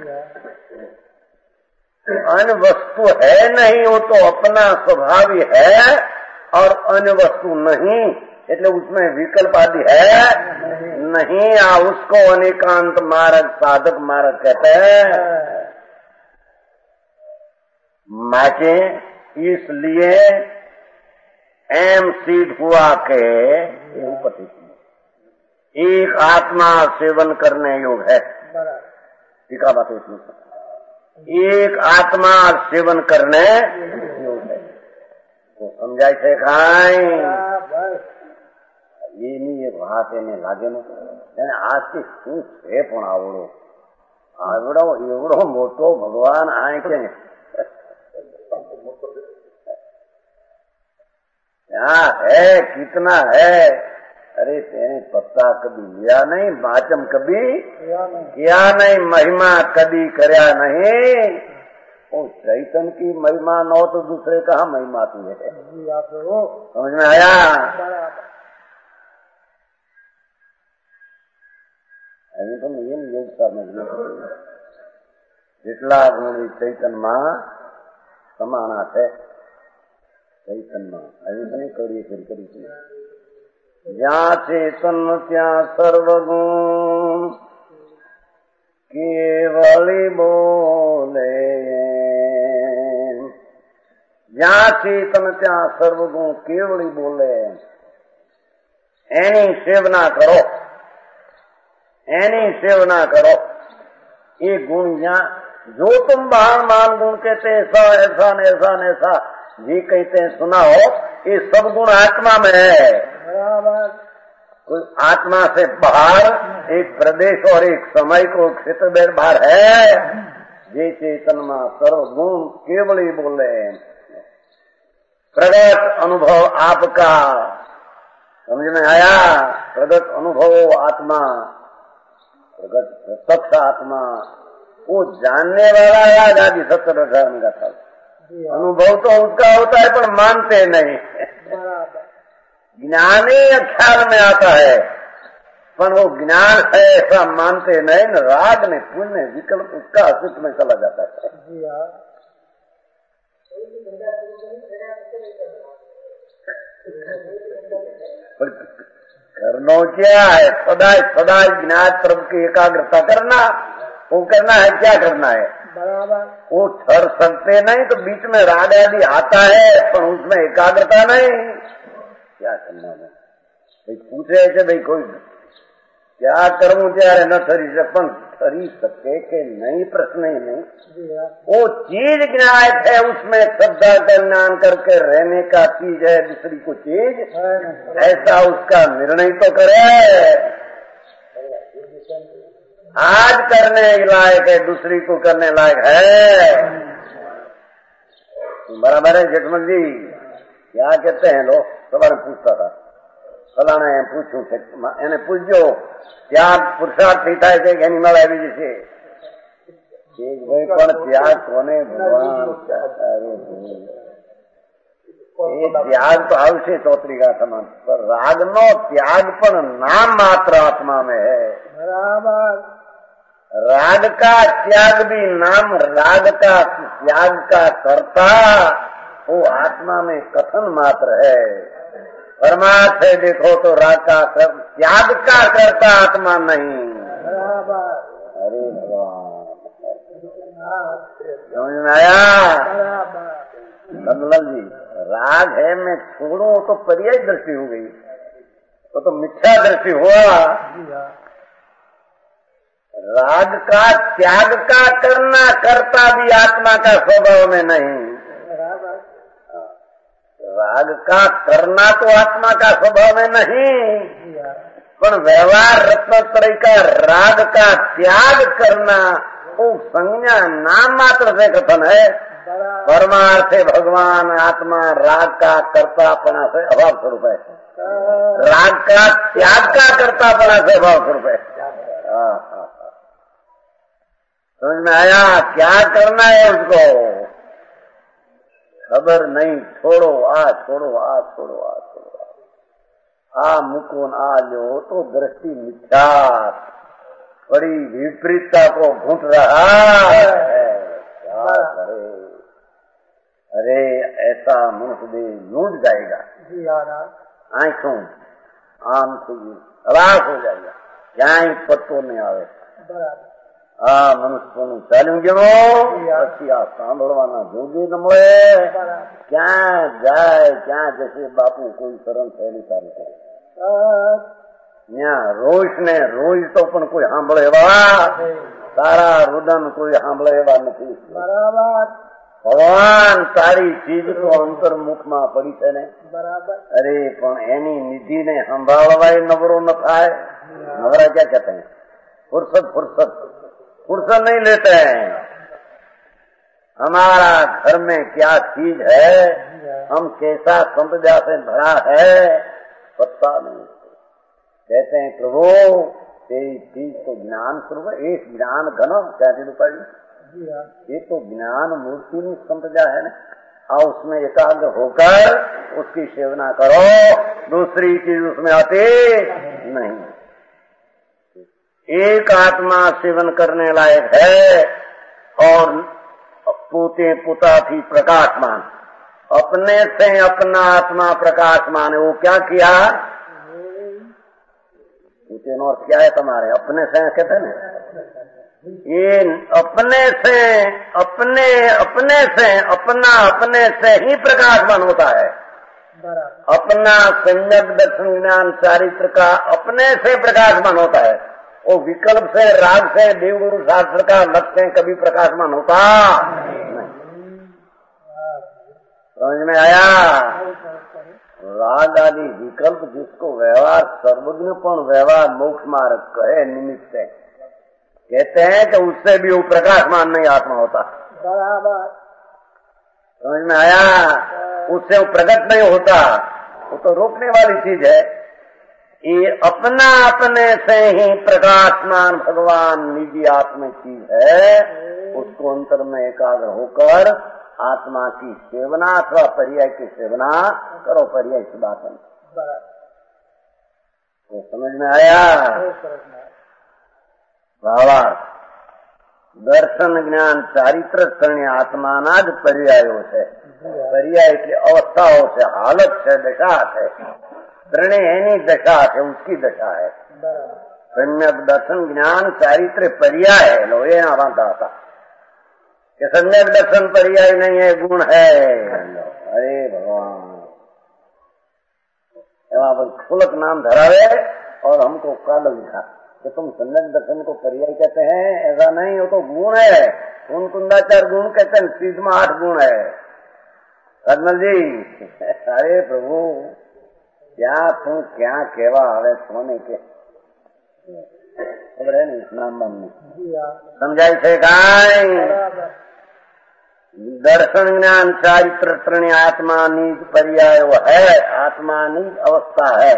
Speaker 2: अन्य वस्तु है नहीं, वो तो अपना स्वभाव ही है और अन्य वस्तु नहीं એટલે उसमें विकल्प आदि है नहीं। उसको अनेकांत मार्ग साधक मार्ग कहते हैं। माके इसलिए एम सिद्ध हुआ के एक आत्मा सेवन करने योग है। ठीक है बात इसमें एक आत्मा सेवन करने योग है तो समझाय છે કાઈ એની એક વાત એને લાગે ને એને આજથી શું છે પણ આવડો એવડો મોટો ભગવાન આ કે क्या है कितना है? अरे तेने पत्ता कभी लिया नहीं, बाचम कभी किया नहीं, महिमा कभी करया नहीं। वो चैतन की महिमा न हो तो दूसरे कहा महिमा तू है? समझ में आया? अभी तो ये योग करने જેટલા ગુણ ચૈતનમાં સમાના છે ચૈતનમાં આવી નહીં કરી જ્યાં ચેતન ત્યાં સર્વગુણ કેવલી બોલે જ્યાં ચેતન ત્યાં સર્વગુણ કેવલી બોલે એની સેવના કરો ये गुण यहाँ जो तुम बाहर मान गुण कहते ऐसा ऐसा न ऐसा न ऐसा जी कहते हैं सुना हो, ये सब गुण आत्मा में है। कोई आत्मा से बाहर एक प्रदेश और एक समय को क्षेत्र में बाहर है। जे चेतन में सर्व गुण केवल ही बोले प्रगट अनुभव आपका समझ में आया? प्रगट अनुभव आत्मा प्रगट प्रत्यक्ष आत्मा वो जानने वाला याद आदि 70,000 का था। अनुभव तो उसका होता है पर मानते नहीं। ज्ञान ही ख्याल में आता है पर वो ज्ञान है ऐसा मानते नहीं। न राग ने पुण्य विकल्प उसका अस्तित्व में चला जाता है। करना क्या है? सदा ज्ञात तरफ की एकाग्रता करना। वो करना है क्या करना है? बराबर वो ठहर सकते नहीं तो बीच में राग आदि आता है पर उसमें एकाग्रता नहीं। क्या करना है? भाई पूछे कि भाई कोई क्या करूं त्यारे न ठरी सकन खरी सके कि नहीं, प्रश्न ही नहीं। वो चीज ज्ञात है, उसमें श्रद्धा का ज्ञान करके रहने का चीज है, दूसरी को चीज, ऐसा उसका निर्णय तो करे। आज करने लायक है, दूसरी को करने लायक है। बराबर है जेठमल जी? क्या कहते हैं लोग? सवाल पूछता था फलाना एम पूछू એને પૂછજો ત્યાગ પુરુષાર્થ થઈ થાય છે કે એની મળે એવી જ છે પણ ત્યાગ કોને ભગવાન એ ત્યાગ તો આવશે ચોતરી ગાથામાં, પણ રાગનો ત્યાગ પણ નામ मात्र आत्मा में है। बराबर। राग का त्याग भी नाम, राग का त्याग का कर्ता वो आत्मा में कथन मात्र है। परमार्थ है देखो तो राग का त्याग का करता आत्मा नहीं। अरे भगवान समझ में आया? कमल जी, राग है मैं छोड़ू तो पर्याय दृष्टि हो गई, तो मिथ्या दृष्टि हुआ। राग का त्याग का करना करता भी आत्मा का स्वभाव में नहीं। राग का करना तो आत्मा का स्वभाव में नहीं, पर व्यवहार रत्नत्रय का राग का त्याग करना वो संज्ञा नाम मात्र से कथन है। परमार्थ भगवान आत्मा राग का कर्तापना से अभाव स्वरूप है, राग का त्याग का कर्तापना से अभाव स्वरूप है। समझ में आया? क्या करना है उसको खबर नहीं। छोड़ो आ, छोड़ो आ, छोड़ो आ, छोड़ो आ मुकुन आ लो तो दृष्टि मिथ्या बड़ी विपरीतता को घुट रहा है। क्या करे? अरे ऐसा मनुष्य देह लूट जाएगा, आंखों आम से हलाक हो जाएगा, क्या पत्तो नहीं आवे। मनुष्य चालू गयो પછી આ સાંભળવાના જોગે ન મળે, ક્યાં જાય ક્યાં જશે બાપુ કોઈ શરણ થયેલી સારી કરે ત્યાં રોજ ને રોજ તો પણ કોઈ સાંભળે એવા તારા રુદન કોઈ સાંભળે એવા નથી। બરાબર। ભગવાન તારી ચીજ તો અંતર્મુખમાં પડી છે ને, બરાબર। અરે પણ એની નિધિને સંભાળવાય નવરો ન થાય। નવરા क्या कहते हैं? फुर्सत फुर्सत फुर्सत नहीं लेते हैं। हमारा घर में क्या चीज है, हम कैसा संपदा से भरा है पता नहीं। कहते हैं प्रभु तेरी चीज तो ज्ञान स्वरूप, एक ज्ञान घन क्या चीज पड़ी, ये तो ज्ञान मूर्ति में संपदा है ना। और उसमें एकाग्र होकर उसकी सेवना करो, दूसरी चीज उसमें आती नहीं। एक आत्मा सेवन करने लायक है और पूते पुता थी प्रकाशमान, अपने से अपना आत्मा प्रकाशमान है। वो क्या किया? पूते नो क्या है तुम्हारे अपने से कहते हैं ना, ये अपने से अपने अपने से अपना अपने से ही प्रकाशमान होता है। अपना सम्यक दर्शन ज्ञान चारित्र का अपने से प्रकाशमान होता है। वो विकल्प से राग से देवगुरु शास्त्र का लक्ष्य कभी प्रकाशमान होता नहीं। समझ में आया? राग आदि विकल्प जिसको व्यवहार सर्वज्ञपण व्यवहार मोक्ष मार्ग कहे निमित्त है, कहते हैं कि उससे भी वो प्रकाशमान नहीं आत्मा होता। बराबर। समझ में आया? उससे वो प्रकट नहीं होता, वो तो रोकने वाली चीज है। ये अपना अपने से ही प्रकाशमान भगवान निजी आत्मा चीज है, उसको अंतर में एकाग्र होकर आत्मा की सेवना अथवा पर्याय की सेवना करो। पर्याय की बात है, तो समझ में आया? भावार्थ दर्शन ज्ञान चारित्र श्रेणी आत्माना ज पर्यायो છે। पर्याय की अवस्थाओं से हालत से दशा है, त्रणेय एनी दशा है, उसकी दशा है। सम्यक दर्शन ज्ञान चारित्र पर्याय है। लो ये ना बांधा था कि सम्यक दर्शन पर्याय नहीं है, गुण है। अरे भगवान एवं खुलक नाम धरावे और हमको काल लिखा कि तुम सम्यक दर्शन को पर्याय कहते हैं, ऐसा नहीं, वो तो गुण है। गुण कुंदाचार गुण कहते हैं, सीध में 8 गुण है। रत्नल जी, अरे प्रभु क्या तू क्या कहवा आवे सोने के खबर है नहीं स्नान में समझाई थे गाय। दर्शन ज्ञान चारित्र त्रण आत्मा निज पर्याय है, आत्मा निज अवस्था है।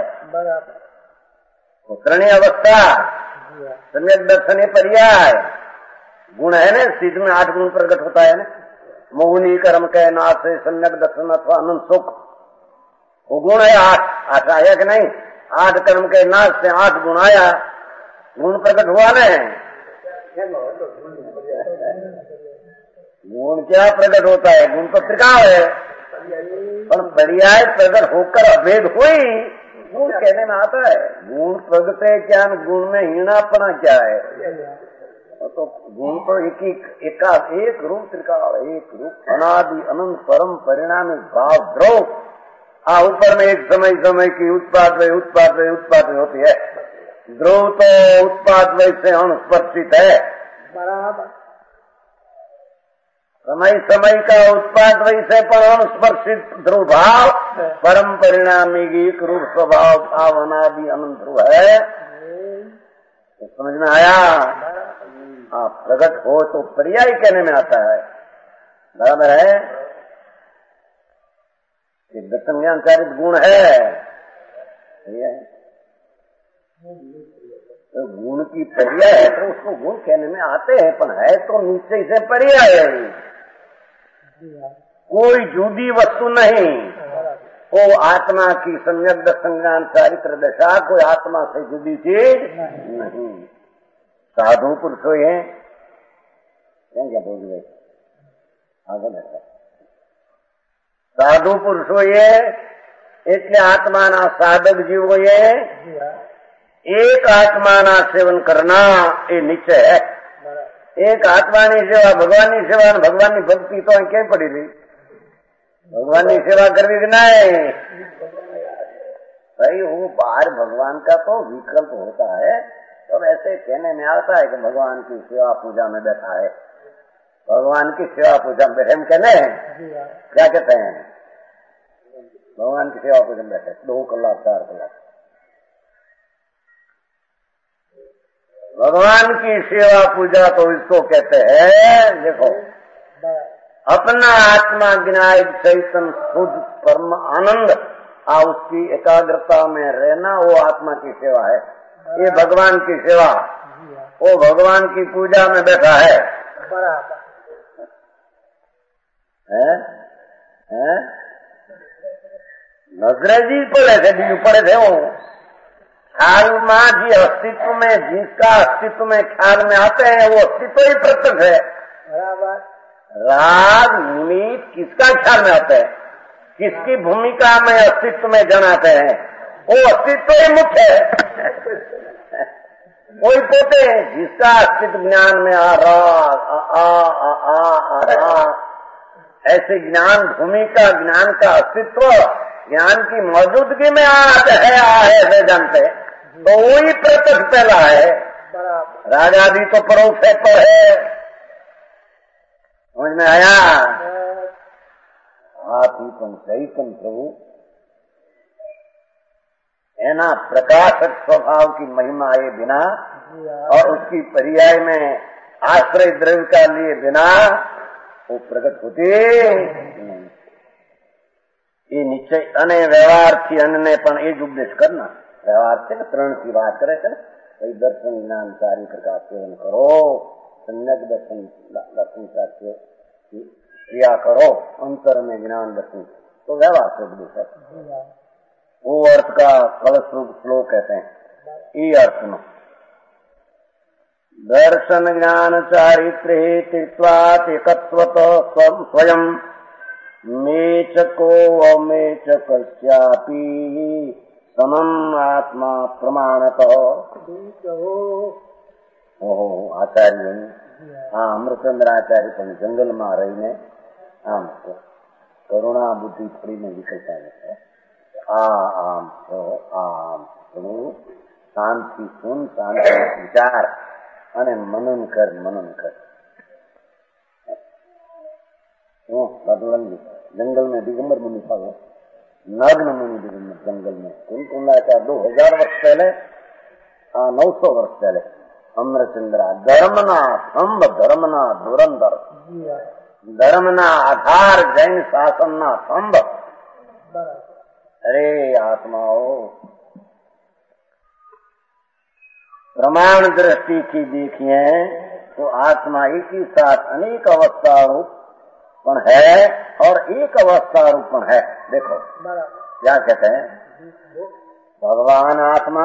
Speaker 2: त्रणीय अवस्था सम्यक दर्शन पर्याय गुण है ना, सीध में 8 गुण प्रकट होता है ना। मोहनी कर्म के नाश से सम्यक दर्शन अथवा अनंत सुख, वो गुण है 8 आया कि नहीं? 8 कर्म के नाश से 8 गुण आया, गुण प्रकट हुआ ना। गुण क्या प्रकट होता है? गुण तो त्रिकाल है, पर पर्याय प्रकट होकर अभेद हुई गुण कहने में आता है। गुण प्रगटे ज्ञान गुण में हीनापना क्या है? तो गुण तो एक रूप त्रिकाल, एक रूप अनादि अनंत परम परिणामी भाव द्रोह। ऊपर में एक समय की उत्पाद उत्पाद होती है। द्रोह तो उत्पाद वय से अनुस्पर्शित है, बराबर। समय का उत्पाद वय से पर अनुस्पर्शित ध्रुव भाव परम परिणामी एक रूप स्वभाव भाव अनादि अनंत ध्रुव है। तो समझ में आया? प्रकट हो तो पर्याय कहने में आता है, बराबर है। दर्शन ज्ञान चारित गुण है, तो गुण की पर्याय है तो उसको गुण कहने में आते हैं, पर है तो नीचे से पर्याय है। कोई जुदी वस्तु नहीं, वो आत्मा की सम्यक दर्शन ज्ञान चारित्र दशा कोई आत्मा से जुदी चीज नहीं। साधु पुरुषों है क्या बोल गए आगे बैठा साधु पुरुषो ये એટલે આત્માના સાધક જીવો ये एक आत्माना सेवन करना ये निश्चय है। एक आत्मा की सेवा भगवान की सेवा, भगवान की भक्ति तो क्या पड़ी रही? भगवान की सेवा करवी कि नहीं भाई? वो बाहर भगवान का तो विकल्प होता है, तो वैसे कहने में आता है कि भगवान की सेवा पूजा में बैठा है। भगवान की सेवा पूजा में बैठे हम कहने क्या कहते हैं? भगवान की सेवा पूजा में बैठे 2 कलाक 4 कलाक। भगवान की सेवा पूजा तो इसको कहते हैं, देखो अपना आत्मा ज्ञान चैतन्य शुद्ध परम आनंद उसकी एकाग्रता में रहना, वो आत्मा की सेवा है। ये भगवान की सेवा, वो भगवान की पूजा में बैठा है, बराबर है? नजरेजी पड़े थे, बीजू पड़े थे। वो ख्याल में जी अस्तित्व में, जिसका अस्तित्व में ख्याल में आते हैं वो अस्तित्व ही प्रत्यक्ष है, बराबर। राग निमित्त किसका ख्याल में आते हैं, किसकी भूमिका में अस्तित्व में जनाते हैं, वो अस्तित्व ही मुख्य है। कोई पोते जिसका अस्तित्व ज्ञान में आ रहा ऐसे ज्ञान भूमिका, ज्ञान का अस्तित्व ज्ञान की मौजूदगी में है जानते, तो वही प्रत्यक्ष पहला है। राजा भी तो परोक्ष है, पर है। समझ में आया? आप ही चैतन्य प्रभु है ना, प्रकाशक स्वभाव की महिमा ये बिना और उसकी पर्याय में आश्रय द्रव्य का लिए बिना वो प्रकट होते ये निश्चय अने व्यवहार थी अन्य पण ए ज उपदेश करना। व्यवहार से 3 की बात करे थे, भाई दर्शन ज्ञान चारित्र का सेवन करो, सम्यक दर्शन क्रिया करो, अंतर में ज्ञान दर्शन, तो व्यवहार से उपदेश है। वो अर्थ का कलश रूप श्लोक कहते हैं। ये अर्थ में दर्शन ज्ञान चारित्र तीर्थवात एकत्वत स्वयं मेचको अमेचकस्यापि समम आत्मा प्रमाणत। ओहो आचार्य अमृतचंद्र आचार्य पण जंगल में रहीने आम करुणा बुद्धि थोड़ी ने विकल्प आम आम शांति सुन, शांति विचार અને मनन कर, मनन कर। जंगल में दिगंबर मुनि था, नग्न मुनि दिगंबर जंगल में कौन आया था 2000 वर्ष पहले, 900 वर्ष पहले। अमरचंद्रा धर्मना स्तंभ, धर्मना धुरंधर, धर्मना आधार, जैन शासनना स्तंभ। अरे आत्माओ, प्रमाण दृष्टि की देखिए तो आत्मा एक ही साथ अनेक अवस्था रूपण है और एक अवस्था रूपण है। देखो क्या कहते हैं, भगवान आत्मा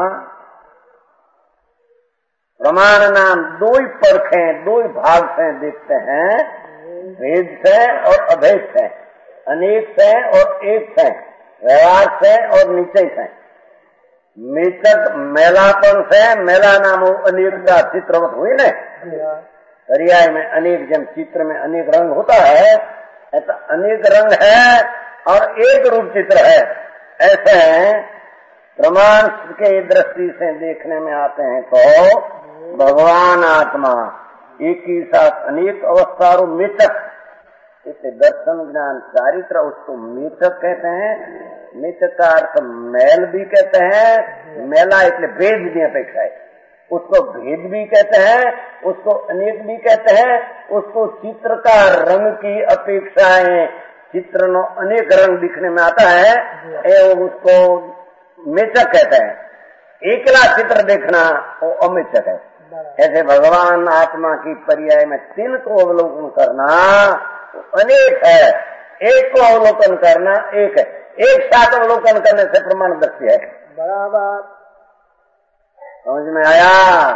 Speaker 2: प्रमाण नाम दो ही परखें, दो ही भाग से देखते हैं, भेद से और अभेद से, अनेक से और एक से, व्यवहार से और निश्चय से। मेचक मेलापन से, मेला नाम अनेक का चित्रवत हुई न, पर्याय में अनेक, जन चित्र में अनेक रंग होता है, ऐसा अनेक रंग है और एक रूप चित्र है। ऐसे प्रमाण के दृष्टि से देखने में आते हैं तो भगवान आत्मा एक ही साथ अनेक अवस्था रूप मेचक, इसे दर्शन ज्ञान चारित्र उसको मेचक कहते हैं। मेचक का अर्थ मैल भी कहते हैं, मेला इसलिए भेद भी अपेक्षा है, उसको भेद भी कहते हैं, उसको अनेक भी कहते हैं, उसको चित्र का रंग की अपेक्षाएं, चित्र नो अनेक रंग दिखने में आता है, उसको मेचक कहते हैं। एकला चित्र देखना वो अमेचक है। ऐसे भगवान आत्मा की पर्याय में तीन को अवलोकन करना अनेक है, एक को अवलोकन करना एक है। एक साथ अवलोकन करने से प्रमाण दृष्टि है। बराबर समझ में आया?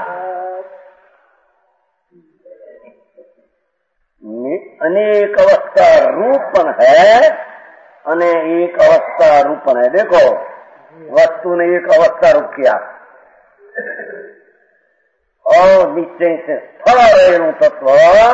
Speaker 2: अनेक अवस्था रूपण है, अने एक अवस्था रूपण है। देखो वस्तु ने एक अवस्था रूप किया और निश्चय से स्थल रहेणु तत्व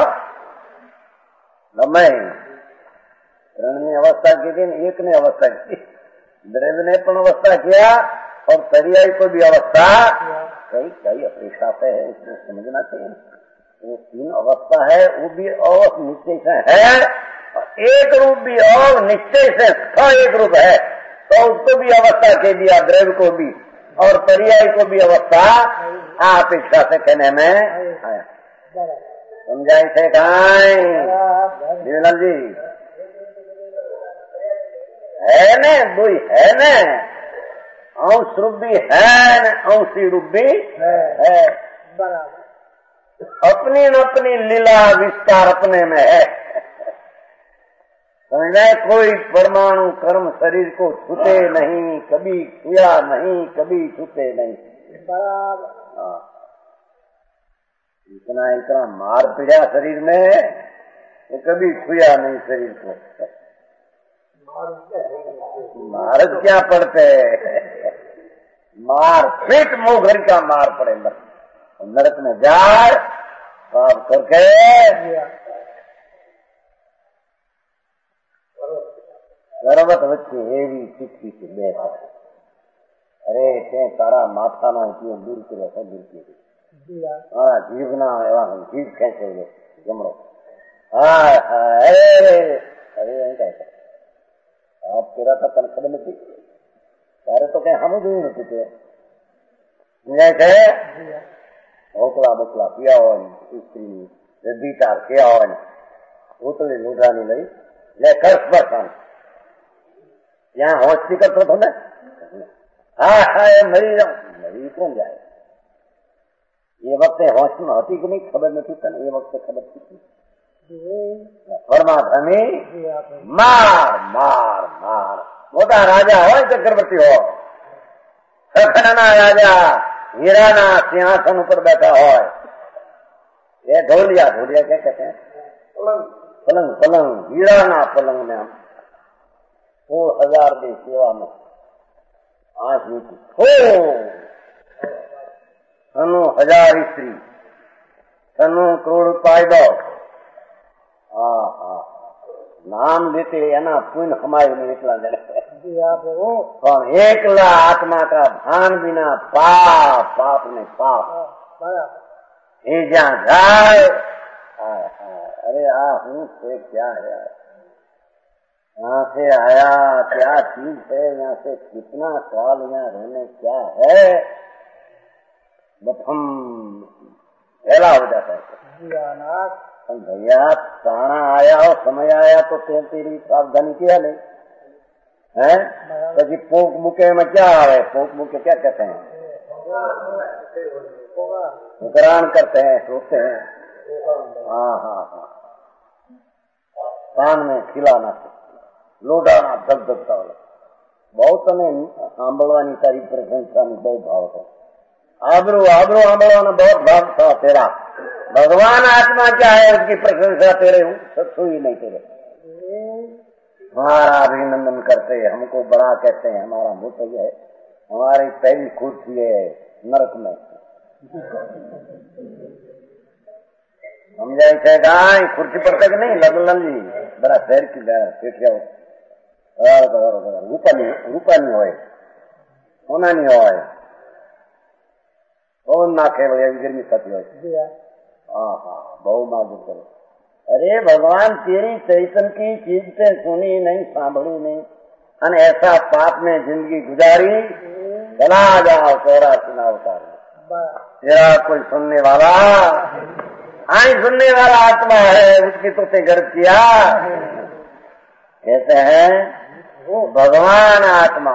Speaker 2: मैं रण ने अवस्था की थी, एक ने अवस्था की, द्रव्य ने पण अवस्था किया और पर्याय को भी अवस्था कई कई अपेक्षा से है, इसमें समझना चाहिए। वो तीन अवस्था है, वो भी और निश्चय से है, एक रूप भी और निश्चय से एक रूप है, तो उसको भी अवस्था कह दिया, द्रव्य को भी और पर्याय को भी अवस्था अपेक्षा से कहने में आया। समझाई थे कहाँ जीवनलाल जी? है न, दो है न, अंश रूप भी है न, अंशी रूप भी है। अपनी न अपनी लीला विस्तार अपने में है। समझना, कोई परमाणु कर्म शरीर को छूते नहीं, कभी छुआ नहीं, कभी छूते नहीं। इतना इतना मार पीड़ा शरीर में, वो कभी छुआ नहीं शरीर को। मार क्या पड़ते, मार पीट मुंह का मार पड़े, नरक में जाए पाप करके गर्वत वच्चे एवी चिट्ठी से बैठा। अरे ते तारा माथा ना दूर करे तो दूर करे, हाँ जीवना एवं जीव खेचे जमरो। हाँ अरे कैसा आप तेरा था तन खड़े नहीं, तारे तो कहीं हम दूर नहीं थे, होकला बोकला पिया हो स्त्री बीटार किया हो, उतली लूटानी नहीं ले कर्ज पर यहाँ हॉस्पिटल तो था ना, हाँ मरी जाऊं, मरी कौन जाए? ये वक्त होश में होती कि नहीं खबर नहीं थी, ये वक्त खबर थी। परमात्मा मार मार मार, मोटा राजा हो चक्रवर्ती हो, सखना राजा हीराना सिंहासन ऊपर बैठा हो, ये ढोलिया, ढोलिया क्या कहते हैं? पलंग, पलंग हीराना पलंग में हम 4000 की सेवा में आंख नीति हो, सनु 1000 स्त्री, सनु करोड़ पायदो। नाम लेते है ना पुण्य हमारे में निकला जाए। और एकला आत्मा का भान बिना पाप पाप ने पाप ये जहाँ जाए। अरे हूँ से क्या है यार, यहाँ से आया क्या चीज है, यहाँ से कितना काल यहाँ रहने क्या है, बथम फैला हो जाता है। भैया प्राणा आया और समय आया तो तेरी सावधानी किया नहीं है। तो पोक मुके में क्या है, पोक मुके क्या कहते हैं, ग्रहण करते हैं, सोते हैं। हाँ कान में खिलाना, लोडाना, धक धकता वाला बहुत ने आंबलवानी तारी प्रशंसा में बहुत भाव था। आबरू आबरू आंबलवाना बहुत भाव था तेरा। भगवान आत्मा क्या है उसकी प्रशंसा तेरे हूँ, सत्सु ही नहीं तेरे। हमारा अभिनंदन करते, हमको बड़ा कहते हैं, हमारा मुख है, हमारी पहली कुर्सी है नरक में। हम जाए गाय कुर्सी पर तक नहीं लगल जी बड़ा शहर की पेटिया रूपा नहीं होए, होना नहीं होए, बहुत नाखे गर्मी थती हो। हाँ बहु मालूम करो। अरे भगवान तेरी चैतन की चीज से सुनी नहीं, सांभली नहीं, अन ऐसा पाप में जिंदगी गुजारी, चला जाओ 84 अवतार में। तेरा कोई सुनने वाला, आई सुनने वाला आत्मा है, उसकी तो ते गर्व किया। कहते हैं भगवान आत्मा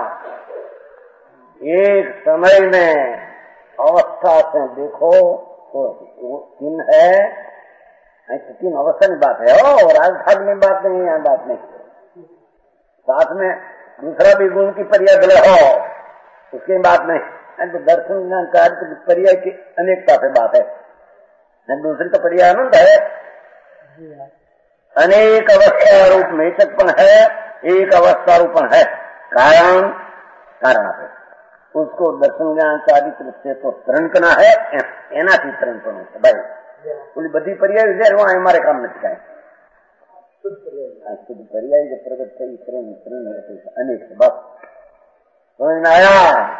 Speaker 2: एक समय में अवस्था से देखो तो वो तीन है, ऐसी तीन अवस्था की बात है। राजभाग में बात नहीं, यहाँ बात नहीं। साथ में दूसरा भी गुण की पर्याय भले हो, उसकी बात नहीं। तो दर्शन ज्ञान कार्य की पर्याय की अनेकता से बात है, दूसरी तो पर्याय अनंत है। अनेक अवस्था रूप में चक्पन है, एक अवस्था रूपन है कारण है। उसको दर्शन ज्ञान चारित्र से तो तरणकना है, एनाથી તરણ ભાઈ ઓલી બધી પર્યાય છે અમારે કામ નથી કાંઈ। शुद्ध पर्याय जो प्रगट થઈ अनेक बस समझ में आया।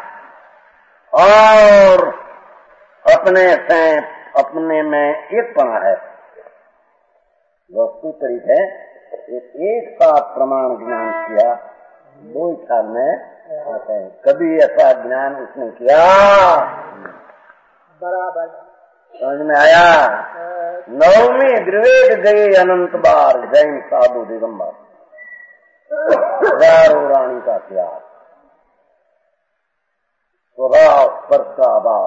Speaker 2: और अपने से अपने में एक पना है, वस्तु तरीक है। एक साथ प्रमाण ज्ञान किया, दो साल में आते हैं। कभी ऐसा ज्ञान उसने किया, बराबर समझ में आया। नवमी द्विवेद गए अनंत बार, जैन साधु दिगंबर, हजारों रानी का त्याग, स्वभाव स्पर्श का अभाव,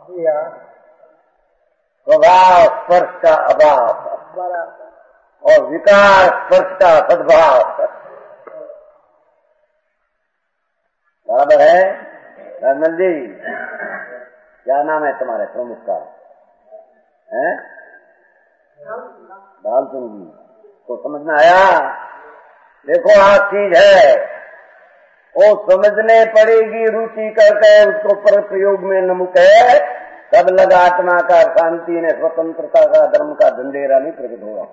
Speaker 2: स्वभाव स्पर्श का अभाव और विकास स्पर्श का सद्भाव। बराबर है। राजन जी क्या नाम है तुम्हारे प्रमुख का? है लालचंद जी। तो समझ में आया। देखो आज चीज है, वो समझने पड़ेगी रुचि करके, उसको पर प्रयोग में नमुक है, तब लगा आत्मा का शांति ने स्वतंत्रता का धर्म का झंडेरा नहीं प्रकट होगा।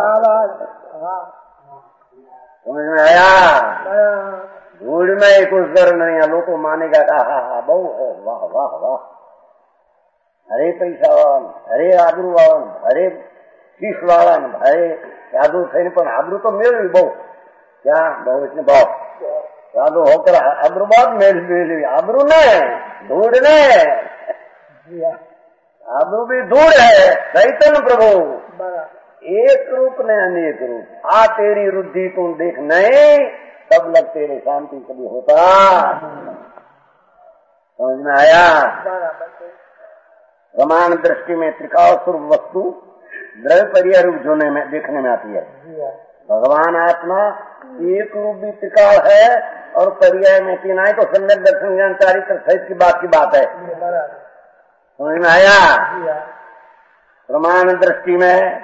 Speaker 2: समझ में आया। धूड़ में कुछ डर नहीं है, लोग को मानेगा हा बहु हो, वाह वाह वाह, हरे पैसा वाला, हरे आबरू वाला, हरे शीश वाला, हरे साधु थे पर आबरू तो मेल बहु क्या बहु इसने बहुत साधु होकर आबरू बहुत मेल आबरू ने धूड़ ने, आबरू भी धूड़ है। चैतन्य प्रभु एक रूप ने अनेक रूप, आ तेरी रुद्धि तुम देख नहीं, तब लग तेरे शांति कभी होता। समझ में आया। प्रमाण दृष्टि में त्रिकाल स्वरूप वस्तु द्रव्य पर्याय रूप जोने में देखने में आती है। भगवान आत्मा एक रूप भी त्रिकाल है और पर्याय में तीन आए, तो सम्यक दर्शन ज्ञान चारित्र सहित की बात है। समझ में आया। प्रमाण दृष्टि में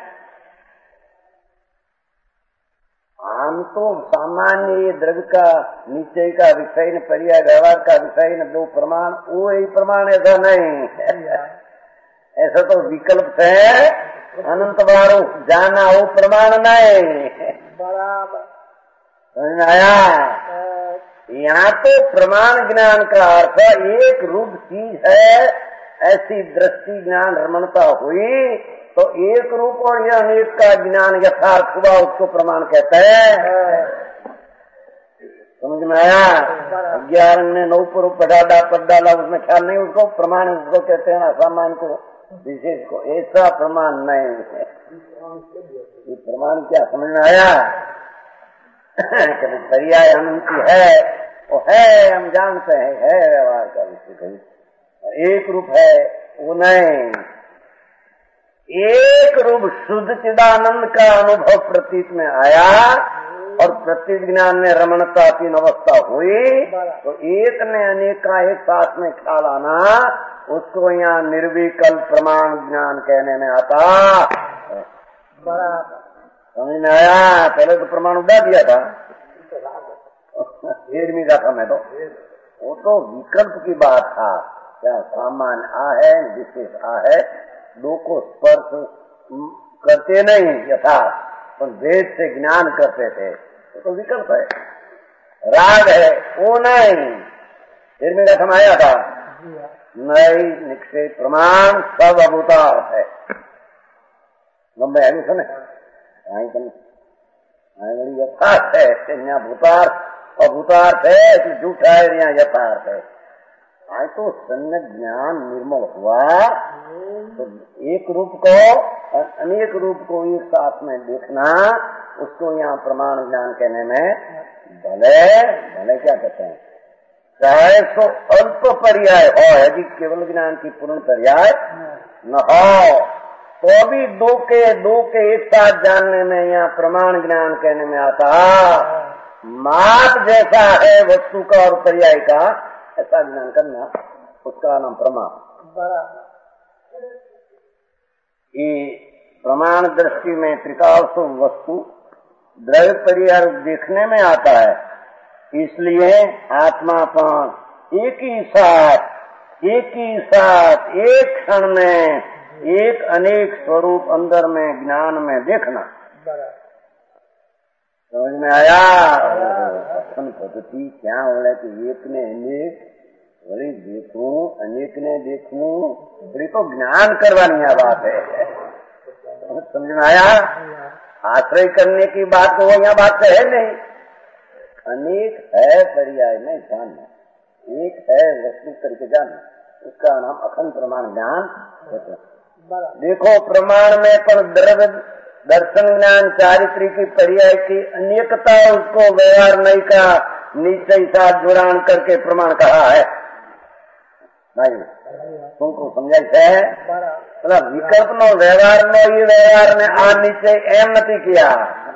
Speaker 2: हम तो सामान्य ये द्रव्य का निश्चय का विषय न पर्याय व्यवहार का विषय न दो प्रमाण, वो एक प्रमाण ऐसा नहीं, ऐसा तो विकल्प है अनंत बारो जाना, वो प्रमाण नहीं। बराबर समझ में आया। यहाँ तो प्रमाण ज्ञान का अर्थ एक रूप चीज है, ऐसी दृष्टि ज्ञान रमणता हुई तो एक रूप और यह अनेक का ज्ञान यथार्थ हुआ, उसको प्रमाण कहते हैं। समझ में आया? 11 ने 9 पर पढ़ डाला, उसमें ख्याल नहीं, उसको प्रमाण उसको कहते हैं, असामान्य को विशेष को। ऐसा प्रमाण नहीं है। ये प्रमाण क्या समझ में आया? कभी पर्याय अनंती है, वो है, हम जानते हैं, है व्यवहार का विषय। एक रूप है वो नहीं, एक रूप शुद्ध चिदानंद का अनुभव प्रतीत में आया और प्रतीत ज्ञान में रमणता 3 अवस्था हुई तो एक ने अनेक का एक साथ में ख्याल आना, उसको यहाँ निर्विकल्प प्रमाण ज्ञान कहने में आता। समझ में आया? पहले तो प्रमाण उड़ा दिया था, 13वीं का था मैं तो, वो तो विकल्प की बात था। क्या सामान्य आ है, विशेष आ है, दो को स्पर्श करते नहीं यथार्थ, तो भेद से ज्ञान करते थे, तो विकल्प है। राग है वो नहीं, 13वीं का समाया था, नहीं निक्षेप प्रमाण सब अभूतार्थ है। लंबे है सुने यथार्थ है, यहाँ भूतार्थ अभूतार्थ है, इसलिए झूठा है, यहाँ यथार्थ है। आज तो सम्यक ज्ञान निर्मल हुआ तो एक रूप को अनेक रूप को एक साथ में देखना, उसको यहाँ प्रमाण ज्ञान कहने में भले क्या कहते हैं, चाहे तो अल्प पर्याय हो, यदि केवल ज्ञान की पूर्ण पर्याय न हो तो भी दो के एक साथ जानने में यहाँ प्रमाण ज्ञान कहने में आता। माप जैसा है वस्तु का और पर्याय का, ऐसा ज्ञान करना, उसका नाम प्रमाण। ये प्रमाण दृष्टि में त्रिकाल वस्तु द्रव्य पर्याय देखने में आता है, इसलिए आत्मापन एक ही साथ एक क्षण में एक अनेक स्वरूप अंदर में ज्ञान में देखना। समझ में आया? अपन पद्धति क्या बोले कि एक ने अनेक बड़ी देखूं, अनेक ने देखूं, बड़ी तो ज्ञान करवानी बात है। समझ में आया? आश्रय करने की बात तो वो यहाँ बात तो है नहीं। अनेक है पर्याय में जानना, एक है वस्तु करके जानना, उसका नाम अखंड प्रमाण ज्ञान होता है। देखो प्रमाण में पर द्रव्य दर्शन ज्ञान चारित्री की पर्याय की अनेकता, उसको व्यवहार नहीं का नीचे साथ जुड़ान करके प्रमाण कहा है। नहीं तुमको समझाई है? मतलब विकल्प नो व्यवहार नो ये व्यवहार ने आ नीचे एम नहीं किया।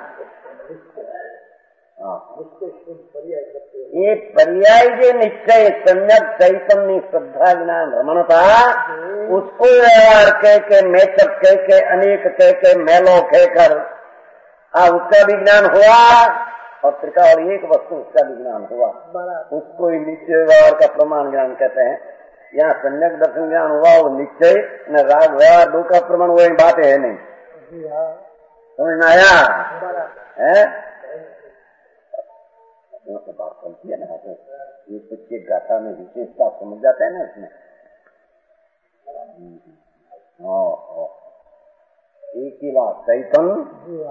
Speaker 2: ये पर्याय जे निश्चय सम्यक चैतन्य श्रद्धा ज्ञान रमणता, उसको व्यवहार कह के मेचक कह के अनेक कह के मेलो कहकर उसका भी ज्ञान हुआ और त्रिकाल एक वस्तु उसका भी ज्ञान हुआ, उसको ही निश्चय व्यवहार का प्रमाण ज्ञान कहते हैं। यहाँ सम्यक दर्शन ज्ञान हुआ वो निश्चय न राग व्यवहार दो का प्रमाण, वही बात है नहीं। समझ में आया? है बात चलती है ना, ये सच्चे गाथा में विशेषता समझ जाता है ना इसमें। एक ही बात, चैतन्य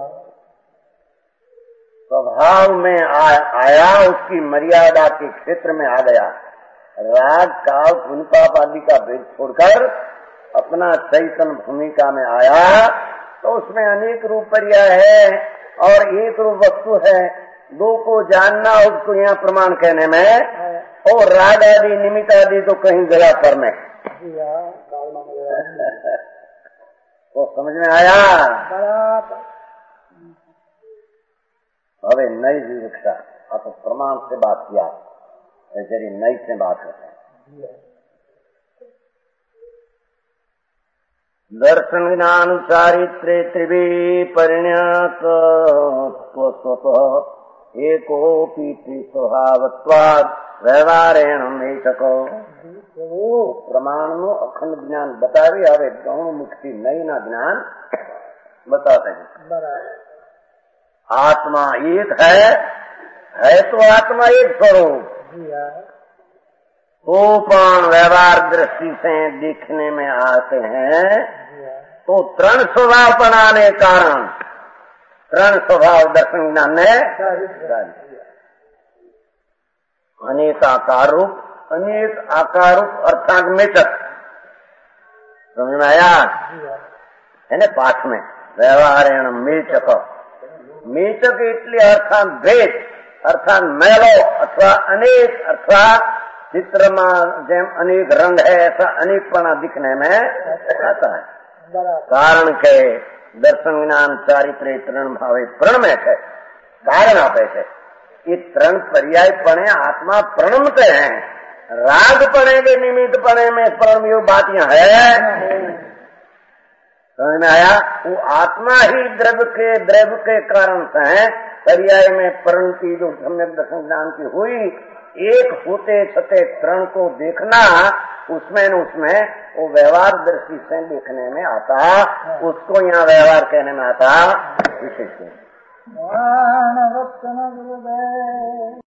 Speaker 2: स्वभाव में आया, उसकी मर्यादा के क्षेत्र में आ गया, राग काल पुण्य पाप आदि का भेद छोड़कर अपना चैतन्य भूमिका में आया, तो उसमें अनेक रूप पर्याय है और एक रूप वस्तु है। दो को जानना उसको यहाँ प्रमाण कहने में, और राग आदि निमित्त आदि तो कहीं गया पर में। तो समझ में आया? अबे नई विवक्षा आप प्रमाण से बात किया, ऐसे नई से बात करते हैं। दर्शन ज्ञान चारित्रे त्रिवी परिणत स्वतः एकोपी स्वभावत्वाद व्यवहारेण मेचको। प्रमाण नो अखंड ज्ञान बतावी, હવે ગૌણ મુક્તિ નઈ ના જ્ઞાન बताते हैं। आत्मा एक है तो आत्मा एक स्वरूप, वो पण व्यवहार दृष्टि से देखने में आते हैं, तो तृण स्वभाव बनाने कारण तृण स्वभाव दर्शन ज्ञान ने अनेक आकार रूप अर्थात मेचक समझ में आया है ना। पाठ में व्यवहारेण मेचक એટલે અર્થાત ભેદ અર્થાત મેળો अथवा अनेक अथवा चित्र में જેમ अनेक रंग है ऐसा अनेकपना दिखने में आता है। कारण के दर्शन ज्ञान चारित्र्य तृण भावे प्रण में है कारण आपे है। ये तृण पर्याय पणे आत्मा प्रणमते हैं, राग पणे के निमित्त पणे में प्रण यो बात यहाँ है। समझ में आया। वो आत्मा ही द्रव्य के कारण से है। पर्याय में परिणति जो सम्यक दर्शन ज्ञान की हुई, एक होते छते तृण को देखना उसमें वो व्यवहार दृष्टि से देखने में आता, उसको यहाँ व्यवहार कहने में आता विशेष।